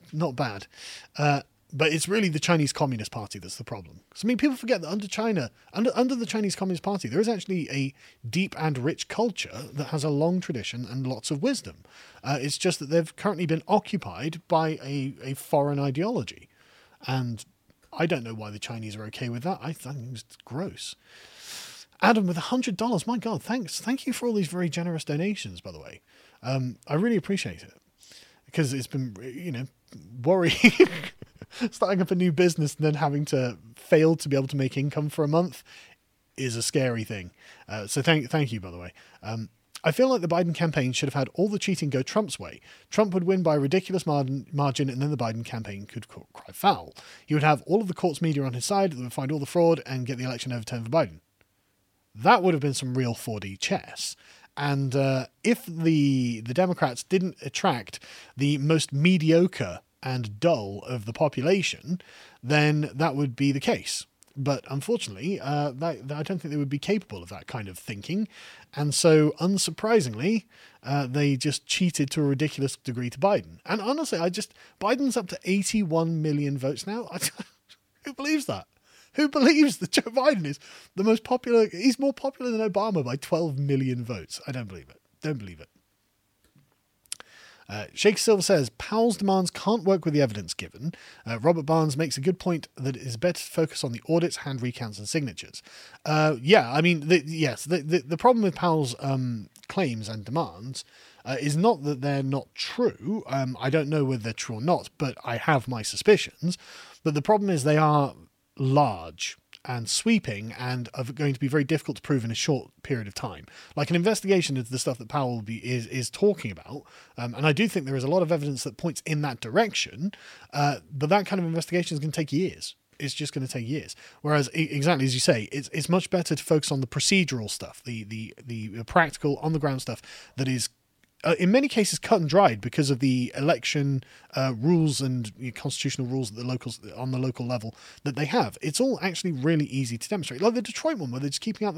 But it's really the Chinese Communist Party that's the problem. So, people forget that under the Chinese Communist Party, there is actually a deep and rich culture that has a long tradition and lots of wisdom. It's just that they've currently been occupied by a foreign ideology. And I don't know why the Chinese are okay with that. I think it's gross. Adam with $100. My God, thanks. Thank you for all these very generous donations, by the way. I really appreciate it. Because it's been, worrying. Starting up a new business and then having to fail to be able to make income for a month is a scary thing. So thank you, by the way. I feel like the Biden campaign should have had all the cheating go Trump's way. Trump would win by a ridiculous margin, and then the Biden campaign could cry foul. He would have all of the court's media on his side that would find all the fraud and get the election overturned for Biden. That would have been some real 4D chess. And if the Democrats didn't attract the most mediocre and dull of the population, then that would be the case. But unfortunately, I don't think they would be capable of that kind of thinking. And so, unsurprisingly, they just cheated to a ridiculous degree to Biden. And honestly, Biden's up to 81 million votes now. Who believes that? Who believes that Joe Biden is the most popular? He's more popular than Obama by 12 million votes. I don't believe it. Don't believe it. Shake Silver says, Powell's demands can't work with the evidence given. Robert Barnes makes a good point that it is better to focus on the audits, hand recounts, and signatures. Yeah, I mean, the problem with Powell's claims and demands is not that they're not true. I don't know whether they're true or not, but I have my suspicions. But the problem is they are large and sweeping and are going to be very difficult to prove in a short period of time. Like an investigation into the stuff that Powell is talking about, and I do think there is a lot of evidence that points in that direction, but that kind of investigation is going to take years. It's just going to take years. Whereas, exactly as you say, it's much better to focus on the procedural stuff, the practical, on-the-ground stuff that is in many cases cut and dried because of the election rules and constitutional rules at on the local level that they have. It's all actually really easy to demonstrate. Like the Detroit one where they're just keeping out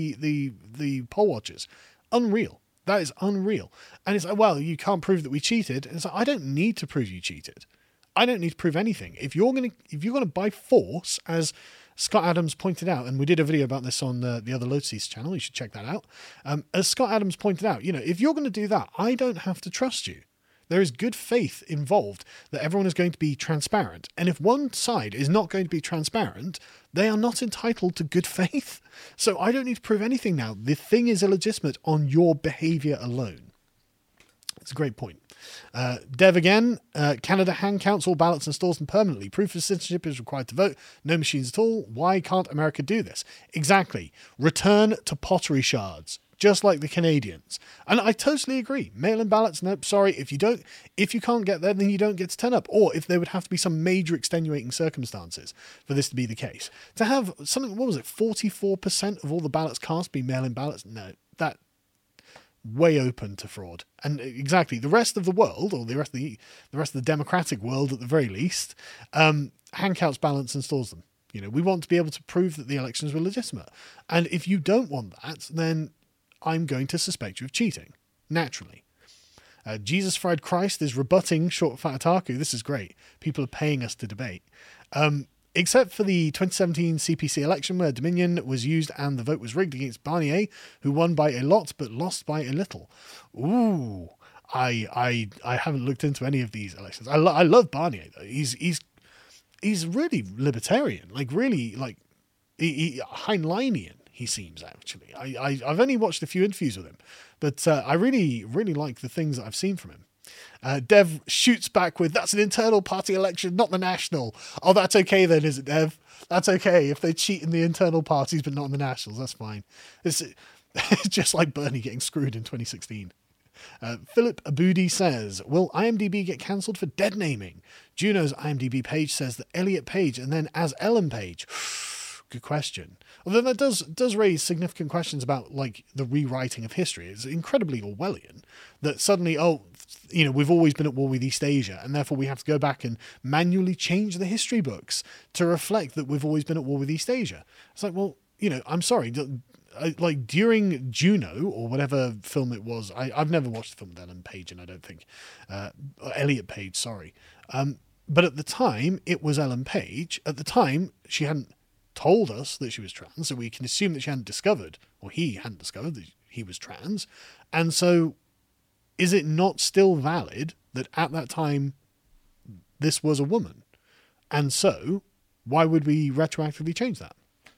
the poll watchers. Unreal. That is unreal. And it's like, well, you can't prove that we cheated. And it's like, I don't need to prove you cheated. I don't need to prove anything. If you're going to by force, as Scott Adams pointed out, and we did a video about this on the other Lotus East channel, you should check that out. As Scott Adams pointed out, if you're going to do that, I don't have to trust you. There is good faith involved that everyone is going to be transparent. And if one side is not going to be transparent, they are not entitled to good faith. So I don't need to prove anything now. The thing is illegitimate on your behavior alone. It's a great point. Dev again, Canada hand counts all ballots and stores them permanently. Proof of citizenship is required to vote. No machines at all. Why can't America do this? Exactly. Return to pottery shards, just like the Canadians. And I totally agree. Mail-in ballots, nope, sorry. If you can't get there, then you don't get to turn up. Or if there would have to be some major extenuating circumstances for this to be the case. To have something, 44% of all the ballots cast be mail-in ballots? No, that way open to fraud. And exactly, the rest of the world, or the rest of the democratic world at the very least, hand counts ballots and stores them. We want to be able to prove that the elections were legitimate. And if you don't want that, then I'm going to suspect you of cheating, naturally. Jesus Fried Christ is rebutting Short Fat Otaku. This is great. People are paying us to debate. Except for the 2017 CPC election where Dominion was used and the vote was rigged against Barnier, who won by a lot but lost by a little. Ooh, I haven't looked into any of these elections. I love Barnier though. He's really libertarian, Heinleinian. He seems actually. I've only watched a few interviews with him, but I really like the things that I've seen from him. Dev shoots back with, that's an internal party election, not the national. Oh, that's okay then, is it, Dev? That's okay if they cheat in the internal parties but not in the nationals. That's fine. It's just like Bernie getting screwed in 2016. Philip Aboudi says, will IMDb get cancelled for dead naming? Juno's IMDb page says that Elliot Page and then as Ellen Page. Good question. Although that does raise significant questions about the rewriting of history. It's incredibly Orwellian that suddenly, we've always been at war with East Asia and therefore we have to go back and manually change the history books to reflect that we've always been at war with East Asia. It's like, well, I'm sorry. During Juno or whatever film it was, I've never watched the film with Ellen Page, and I don't think Elliot Page, sorry. But at the time, it was Ellen Page. At the time, she hadn't told us that she was trans, so we can assume that she hadn't discovered, or he hadn't discovered that he was trans. And so is it not still valid that at that time this was a woman? And so why would we retroactively change that?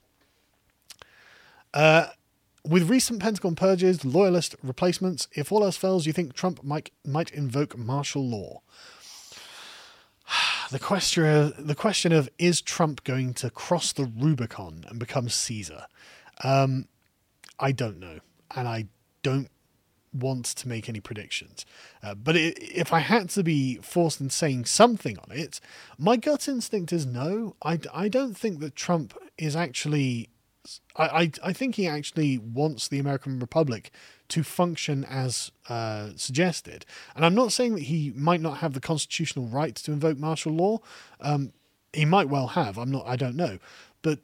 With recent Pentagon purges, loyalist replacements, if all else fails, you think Trump might invoke martial law? the question of is Trump going to cross the Rubicon and become Caesar? I don't know, and I don't want to make any predictions. But if I had to be forced in saying something on it, my gut instinct is no. I don't think that Trump is actually... I think he actually wants the American Republic to function as suggested. And I'm not saying that he might not have the constitutional right to invoke martial law. He might well have. I don't know. But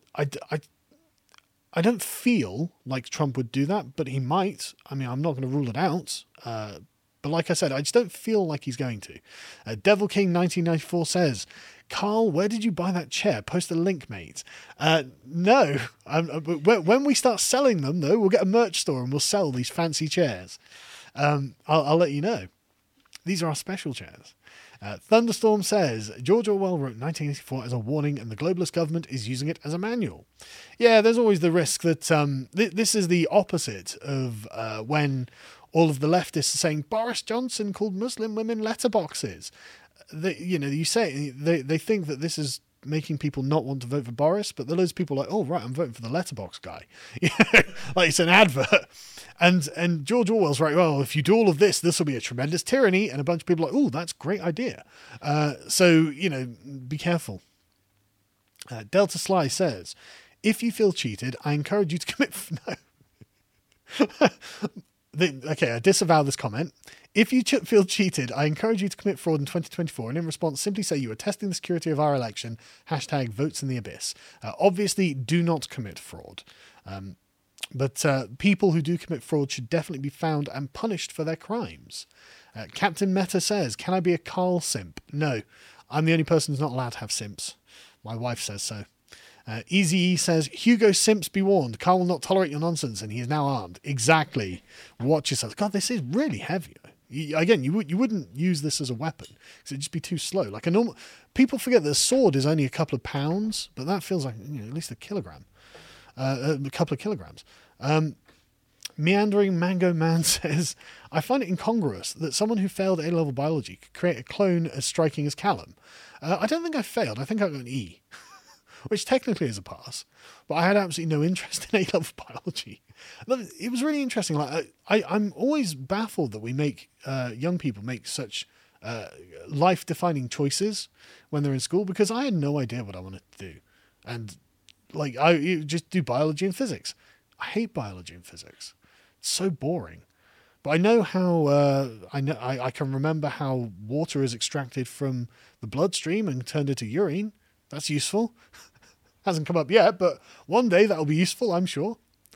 I don't feel like Trump would do that, but he might. I mean, I'm not going to rule it out. But like I said, I just don't feel like he's going to. Devil King 1994 says, Carl, where did you buy that chair? Post a link, mate. No. When we start selling them, though, we'll get a merch store and we'll sell these fancy chairs. I'll let you know. These are our special chairs. Thunderstorm says, George Orwell wrote 1984 as a warning and the globalist government is using it as a manual. Yeah, there's always the risk that this is the opposite of when all of the leftists are saying Boris Johnson called Muslim women letterboxes. They think that this is making people not want to vote for Boris, but there are loads of people like, oh, right, I'm voting for the letterbox guy. Like it's an advert. And George Orwell's right, well, if you do all of this, this will be a tremendous tyranny. And a bunch of people are like, oh, that's a great idea. So, be careful. Delta Sly says, if you feel cheated, I encourage you to commit... No. Okay, I disavow this comment. If you feel cheated, I encourage you to commit fraud in 2024 and in response simply say you are testing the security of our election, #votes in the abyss. Obviously, do not commit fraud. But people who do commit fraud should definitely be found and punished for their crimes. Captain Meta says, can I be a Carl simp? No, I'm the only person who's not allowed to have simps. My wife says so. Easy E says, Hugo Simps be warned. Carl will not tolerate your nonsense and he is now armed. Exactly. Watch yourself. God, this is really heavy. Again, you wouldn't use this as a weapon because it'd just be too slow. Like a normal... People forget that a sword is only a couple of pounds, but that feels like at least a kilogram. A couple of kilograms. Meandering Mango Man says, I find it incongruous that someone who failed A-level biology could create a clone as striking as Callum. I don't think I failed. I think I got an E. Which technically is a pass, but I had absolutely no interest in A-level biology. It was really interesting. Like I'm always baffled that we make young people make such life-defining choices when they're in school, because I had no idea what I wanted to do, and like you just do biology and physics. I hate biology and physics. It's so boring. But I know how I can remember how water is extracted from the bloodstream and turned into urine. That's useful. Hasn't come up yet, but one day that'll be useful, I'm sure.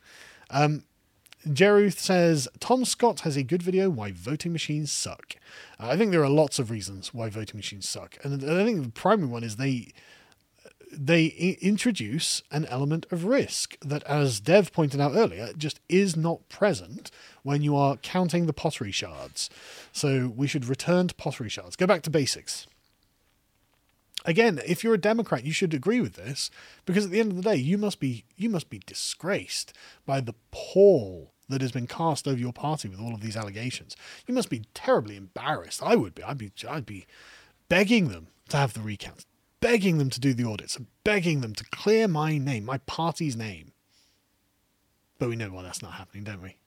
Jeruth says, Tom Scott has a good video why voting machines suck. I think there are lots of reasons why voting machines suck. And I think the primary one is they introduce an element of risk that, as Dev pointed out earlier, just is not present when you are counting the pottery shards. So we should return to pottery shards. Go back to basics. Again, if you're a Democrat, you should agree with this, because at the end of the day, you must be disgraced by the pall that has been cast over your party with all of these allegations. You must be terribly embarrassed. I would be. I'd be begging them to have the recounts, begging them to do the audits, and begging them to clear my name, my party's name. But we know why that's not happening, don't we?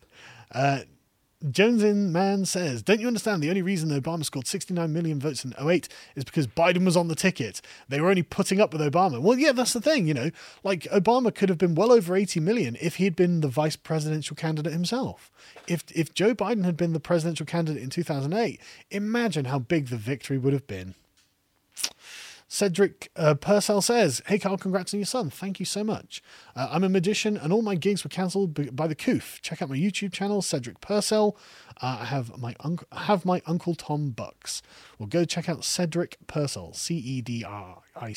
Jonesin Man says, don't you understand the only reason Obama scored 69 million votes in 2008 is because Biden was on the ticket. They were only putting up with Obama. Well, yeah, that's the thing, like Obama could have been well over 80 million if he had been the vice presidential candidate himself. If Joe Biden had been the presidential candidate in 2008, imagine how big the victory would have been. Cedric Purcell says, hey Carl, congrats on your son. Thank you so much. I'm a magician and all my gigs were cancelled by the coof. Check out my YouTube channel, Cedric Purcell. I have my Uncle Tom Bucks. Well, go check out Cedric Purcell, CEDRIC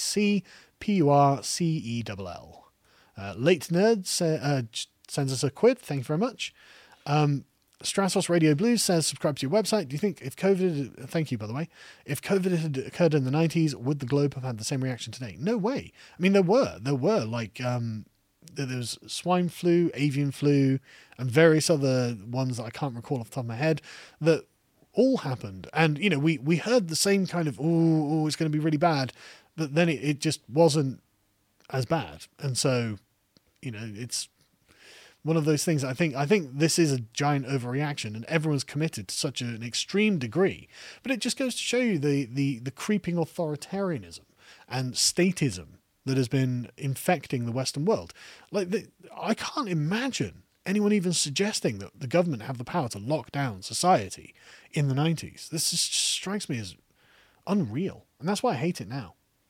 PURCELL. Late Nerd sends us a quid. Thank you very much. Stratos Radio Blues says, subscribe to your website. Do you think thank you, by the way, if COVID had occurred in the 90s, would the globe have had the same reaction today? No way. I mean, there were like, there was swine flu, avian flu, and various other ones that I can't recall off the top of my head that all happened. And, we heard the same kind of, oh, it's going to be really bad. But then it just wasn't as bad. And so, it's one of those things. I think this is a giant overreaction, and everyone's committed to such an extreme degree. But it just goes to show you the creeping authoritarianism and statism that has been infecting the Western world. I can't imagine anyone even suggesting that the government have the power to lock down society in the 90s. This just strikes me as unreal, and that's why I hate it now.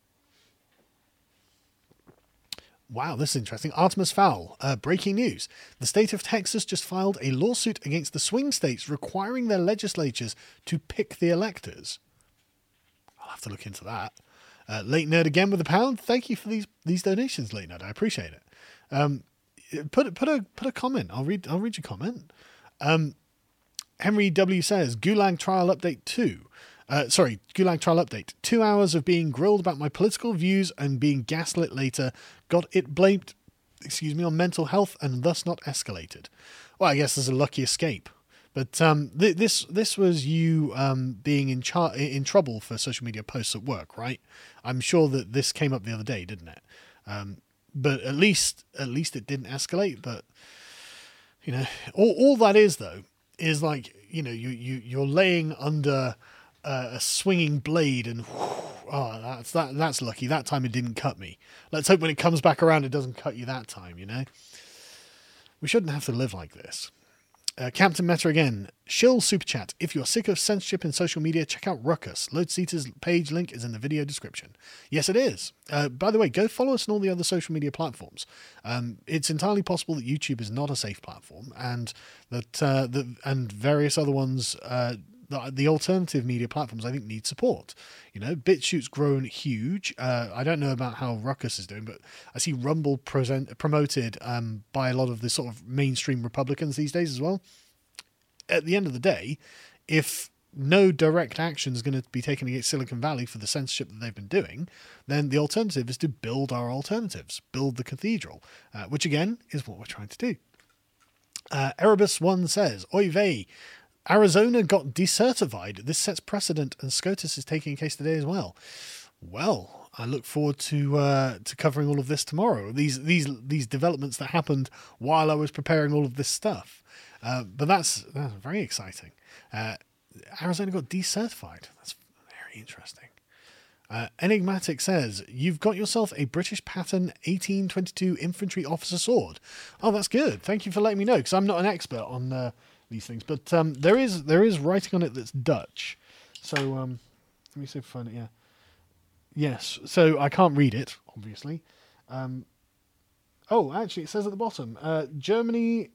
Wow, this is interesting. Artemis Fowl, breaking news. The state of Texas just filed a lawsuit against the swing states requiring their legislatures to pick the electors. I'll have to look into that. Late Nerd again with £1. Thank you for these donations, Late Nerd. I appreciate it. Put a comment. I'll read your comment. Henry W says Gulag Trial Update 2. Gulag Trial Update. 2 hours of being grilled about my political views and being gaslit later got it blamed, on mental health and thus not escalated. Well, I guess there's a lucky escape. But this was you being in trouble for social media posts at work, right? I'm sure that this came up the other day, didn't it? But at least it didn't escalate. But all that is though is like you're laying under a swinging blade, and that's lucky. That time it didn't cut me. Let's hope when it comes back around, it doesn't cut you that time. We shouldn't have to live like this. Captain Meta again. Shill Super Chat. If you're sick of censorship in social media, check out Ruckus. Loadseater's page link is in the video description. Yes, it is. By the way, go follow us on all the other social media platforms. It's entirely possible that YouTube is not a safe platform, and that and various other ones, the alternative media platforms, I think, need support. BitChute's grown huge. I don't know about how Ruckus is doing, but I see Rumble promoted by a lot of the sort of mainstream Republicans these days as well. At the end of the day, if no direct action is going to be taken against Silicon Valley for the censorship that they've been doing, then the alternative is to build our alternatives, build the cathedral, which again is what we're trying to do. Erebus1 says, Oy vey, Arizona got decertified. This sets precedent, and SCOTUS is taking a case today as well. Well, I look forward to covering all of this tomorrow. These developments that happened while I was preparing all of this stuff. But that's very exciting. Arizona got decertified. That's very interesting. Enigmatic says, you've got yourself a British pattern 1822 infantry officer sword. Oh, that's good. Thank you for letting me know, because I'm not an expert on these things, but there is writing on it that's Dutch. So let me see if I find it. Yeah, yes. So I can't read it, obviously. Actually, it says at the bottom, Germany,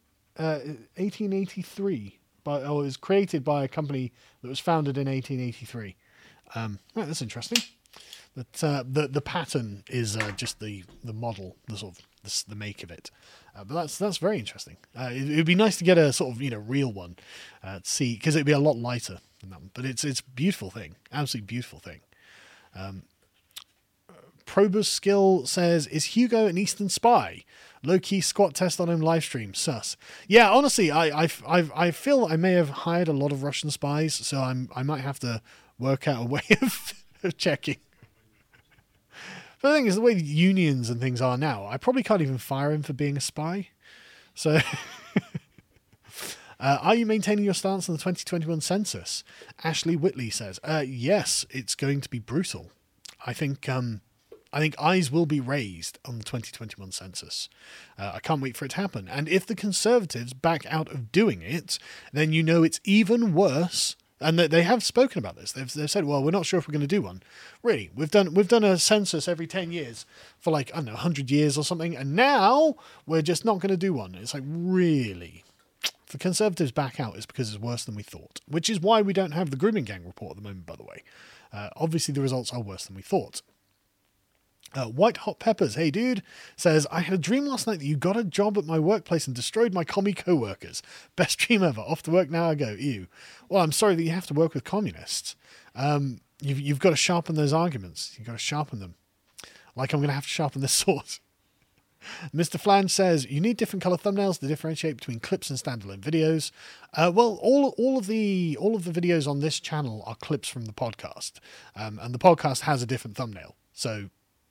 1883. It was created by a company that was founded in 1883. That's interesting. But the pattern is just the model, the sort of the make of it. But that's very interesting. It would be nice to get a sort of real one to see, because it'd be a lot lighter than that one. But it's a beautiful thing, absolutely beautiful thing. Probus Skill says, is Hugo an Eastern spy? Low-key squat test on him live stream. Sus. Yeah, honestly, I feel I may have hired a lot of Russian spies, so I might have to work out a way of checking. But the thing is, the way unions and things are now, I probably can't even fire him for being a spy. So, are you maintaining your stance on the 2021 census? Ashley Whitley says, yes, it's going to be brutal. I think eyes will be raised on the 2021 census. I can't wait for it to happen. And if the Conservatives back out of doing it, then it's even worse. And they have spoken about this. They've said, well, we're not sure if we're going to do one. Really, we've done a census every 10 years for 100 years or something, and now we're just not going to do one. It's like, really? If the Conservatives back out, it's because it's worse than we thought, which is why we don't have the grooming gang report at the moment, by the way. Obviously, the results are worse than we thought. White Hot Peppers, hey dude, says, I had a dream last night that you got a job at my workplace and destroyed my commie co-workers. Best dream ever. Off to work now I go. Ew. Well, I'm sorry that you have to work with communists. You've got to sharpen those arguments. You've got to sharpen them. Like I'm going to have to sharpen this sword. Mr. Flange says, you need different color thumbnails to differentiate between clips and standalone videos. Well, all of the videos on this channel are clips from the podcast, and the podcast has a different thumbnail. So,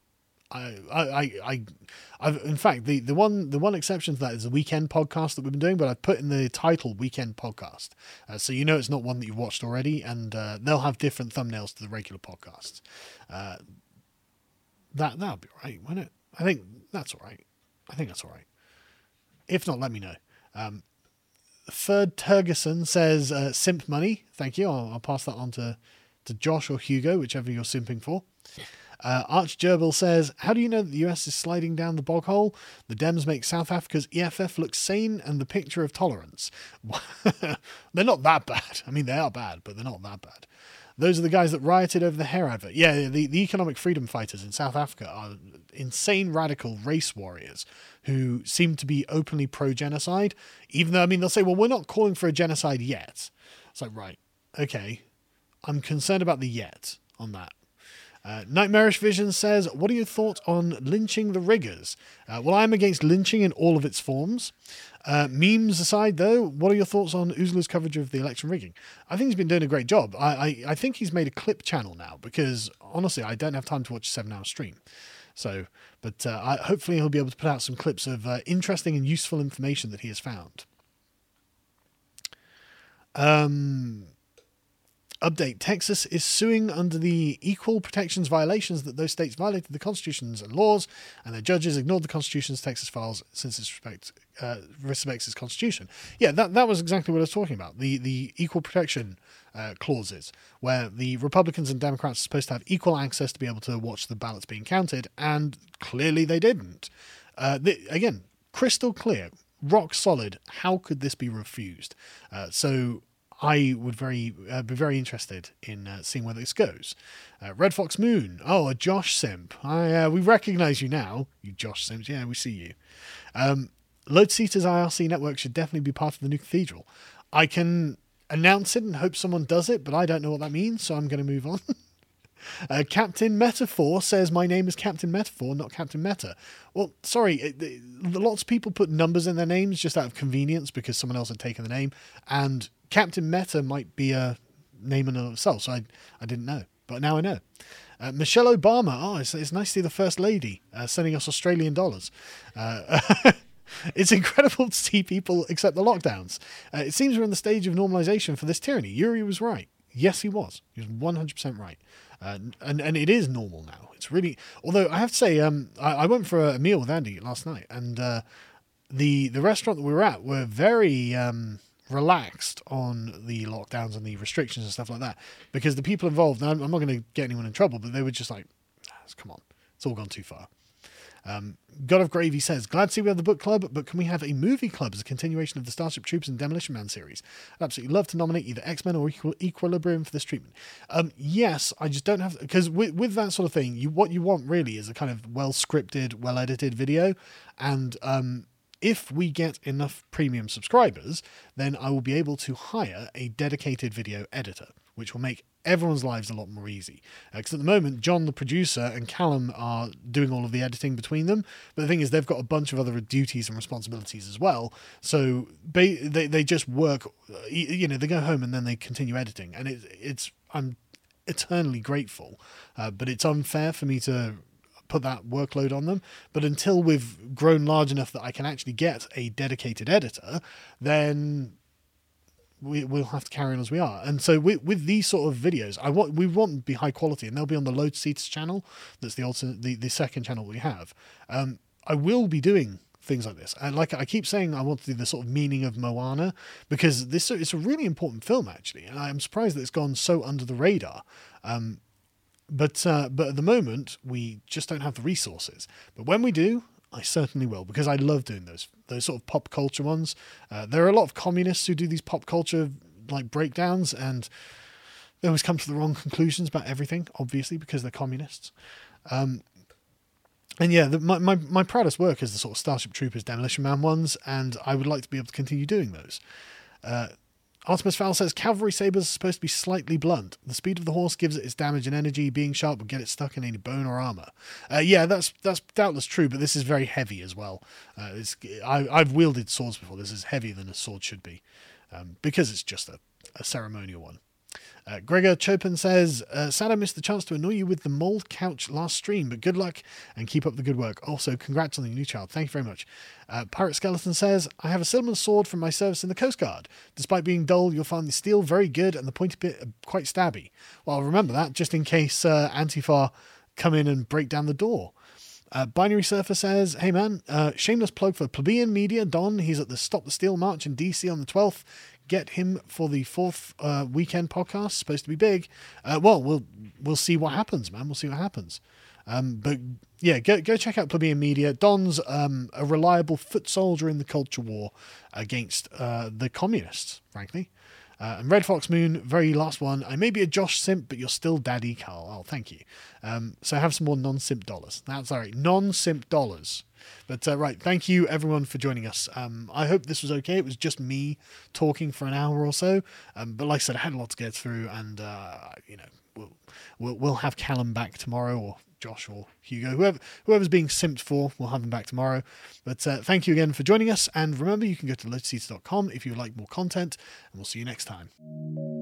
I've in fact the one exception to that is the weekend podcast that we've been doing, but I've put in the title weekend podcast, so you know it's not one that you've watched already, and they'll have different thumbnails to the regular podcasts. That'll be all right, won't it? I think that's all right. If not, let me know. Third Turgeson says, simp money. Thank you. I'll pass that on to Josh or Hugo, whichever you're simping for. Arch Gerbil says, how do you know that the US is sliding down the bog hole? The Dems make South Africa's EFF look sane and the picture of tolerance. They're not that bad. I mean, they are bad, but they're not that bad. Those are the guys that rioted over the hair advert. Yeah, the economic freedom fighters in South Africa are insane radical race warriors who seem to be openly pro-genocide, even though, I mean, they'll say, well, we're not calling for a genocide yet. It's like, right, okay. I'm concerned about the yet on that. Nightmarish Vision says, what are your thoughts on lynching the riggers? Well, I'm against lynching in all of its forms. Memes aside, though, what are your thoughts on Oozler's coverage of the election rigging? I think he's been doing a great job. I think he's made a clip channel now because, honestly, I don't have time to watch a 7-hour stream. So, but hopefully he'll be able to put out some clips of interesting and useful information that he has found. Update. Texas is suing under the equal protections violations that those states violated the constitutions and laws, and their judges ignored the constitution's Texas files since it respects its constitution. Yeah, that was exactly what I was talking about. The equal protection clauses, where the Republicans and Democrats are supposed to have equal access to be able to watch the ballots being counted, and clearly they didn't. Again, crystal clear, rock solid. How could this be refused? So I would be very interested in seeing where this goes. Red Fox Moon. Oh, a Josh simp. We recognise you now, you Josh simps. Yeah, we see you. Load Seaters IRC network should definitely be part of the new cathedral. I can announce it and hope someone does it, but I don't know what that means, so I'm going to move on. Captain Metaphor says, my name is Captain Metaphor, not Captain Meta. Well, sorry, lots of people put numbers in their names just out of convenience because someone else had taken the name, and Captain Meta might be a name in and of itself, so I didn't know, but now I know. Michelle Obama, it's nice to see the First Lady sending us Australian dollars. It's incredible to see people accept the lockdowns. It seems we're in the stage of normalization for this tyranny. Yuri was right. Yes, he was. He was 100% right. And it is normal now. It's really, although I have to say, I went for a meal with Andy last night, and the restaurant that we were at were very relaxed on the lockdowns and the restrictions and stuff like that, because the people involved, now I'm not going to get anyone in trouble, but they were just like, come on, it's all gone too far. God of Gravy says, glad to see we have the book club, but can we have a movie club as a continuation of the Starship Troopers and Demolition Man series? I'd absolutely love to nominate either X-Men or Equilibrium for this treatment. Yes, I just don't have, because with that sort of thing, what you want really is a kind of well-scripted, well-edited video, and if we get enough premium subscribers, then I will be able to hire a dedicated video editor, which will make everyone's lives a lot more easy. Because at the moment, John, the producer, and Callum are doing all of the editing between them. But the thing is, they've got a bunch of other duties and responsibilities as well. So they just work, they go home and then they continue editing. And I'm eternally grateful. But it's unfair for me to put that workload on them. But until we've grown large enough that I can actually get a dedicated editor, then we'll have to carry on as we are. And so with these sort of videos, we want to be high quality, and they'll be on the Load Seats channel. That's the second channel we have. I will be doing things like this. And like I keep saying, I want to do the sort of meaning of Moana, because it's a really important film, actually. And I'm surprised that it's gone so under the radar. But at the moment, we just don't have the resources. But when we do, I certainly will, because I love doing those sort of pop culture ones. There are a lot of communists who do these pop culture like breakdowns, and they always come to the wrong conclusions about everything, obviously, because they're communists. And yeah, my proudest work is the sort of Starship Troopers, Demolition Man ones, and I would like to be able to continue doing those. Artemis Fowl says, cavalry sabers are supposed to be slightly blunt. The speed of the horse gives it its damage and energy. Being sharp will get it stuck in any bone or armor. Yeah, that's doubtless true, but this is very heavy as well. I've wielded swords before. This is heavier than a sword should be, because it's just a ceremonial one. Gregor Chopin says, sad I missed the chance to annoy you with the mold couch last stream, but good luck and keep up the good work. Also, congrats on the new child. Thank you very much. Pirate Skeleton says, I have a Silman sword from my service in the Coast Guard. Despite being dull, you'll find the steel very good and the pointy bit quite stabby. Well, remember that, just in case Antifa come in and break down the door. Binary Surfer says, hey man, shameless plug for Plebeian Media, Don. He's at the Stop the Steal March in DC on the 12th. Get him for the 4th weekend podcast. Supposed to be big. We'll see what happens, man. We'll see what happens. But yeah, go check out Plebeian Media. Don's a reliable foot soldier in the culture war against the communists, frankly. And Red Fox Moon, very last one. I may be a Josh simp, but you're still Daddy Carl. Oh, thank you. So have some more non-simp dollars. That's all right. Non-simp dollars. But right, thank you everyone for joining us. I hope this was okay. It was just me talking for an hour or so. But like I said, I had a lot to get through, and we'll have Callum back tomorrow, or Josh or Hugo, whoever's being simped for, we'll have them back tomorrow. But thank you again for joining us, and remember, you can go to lotusseeds.com if you would like more content, and we'll see you next time.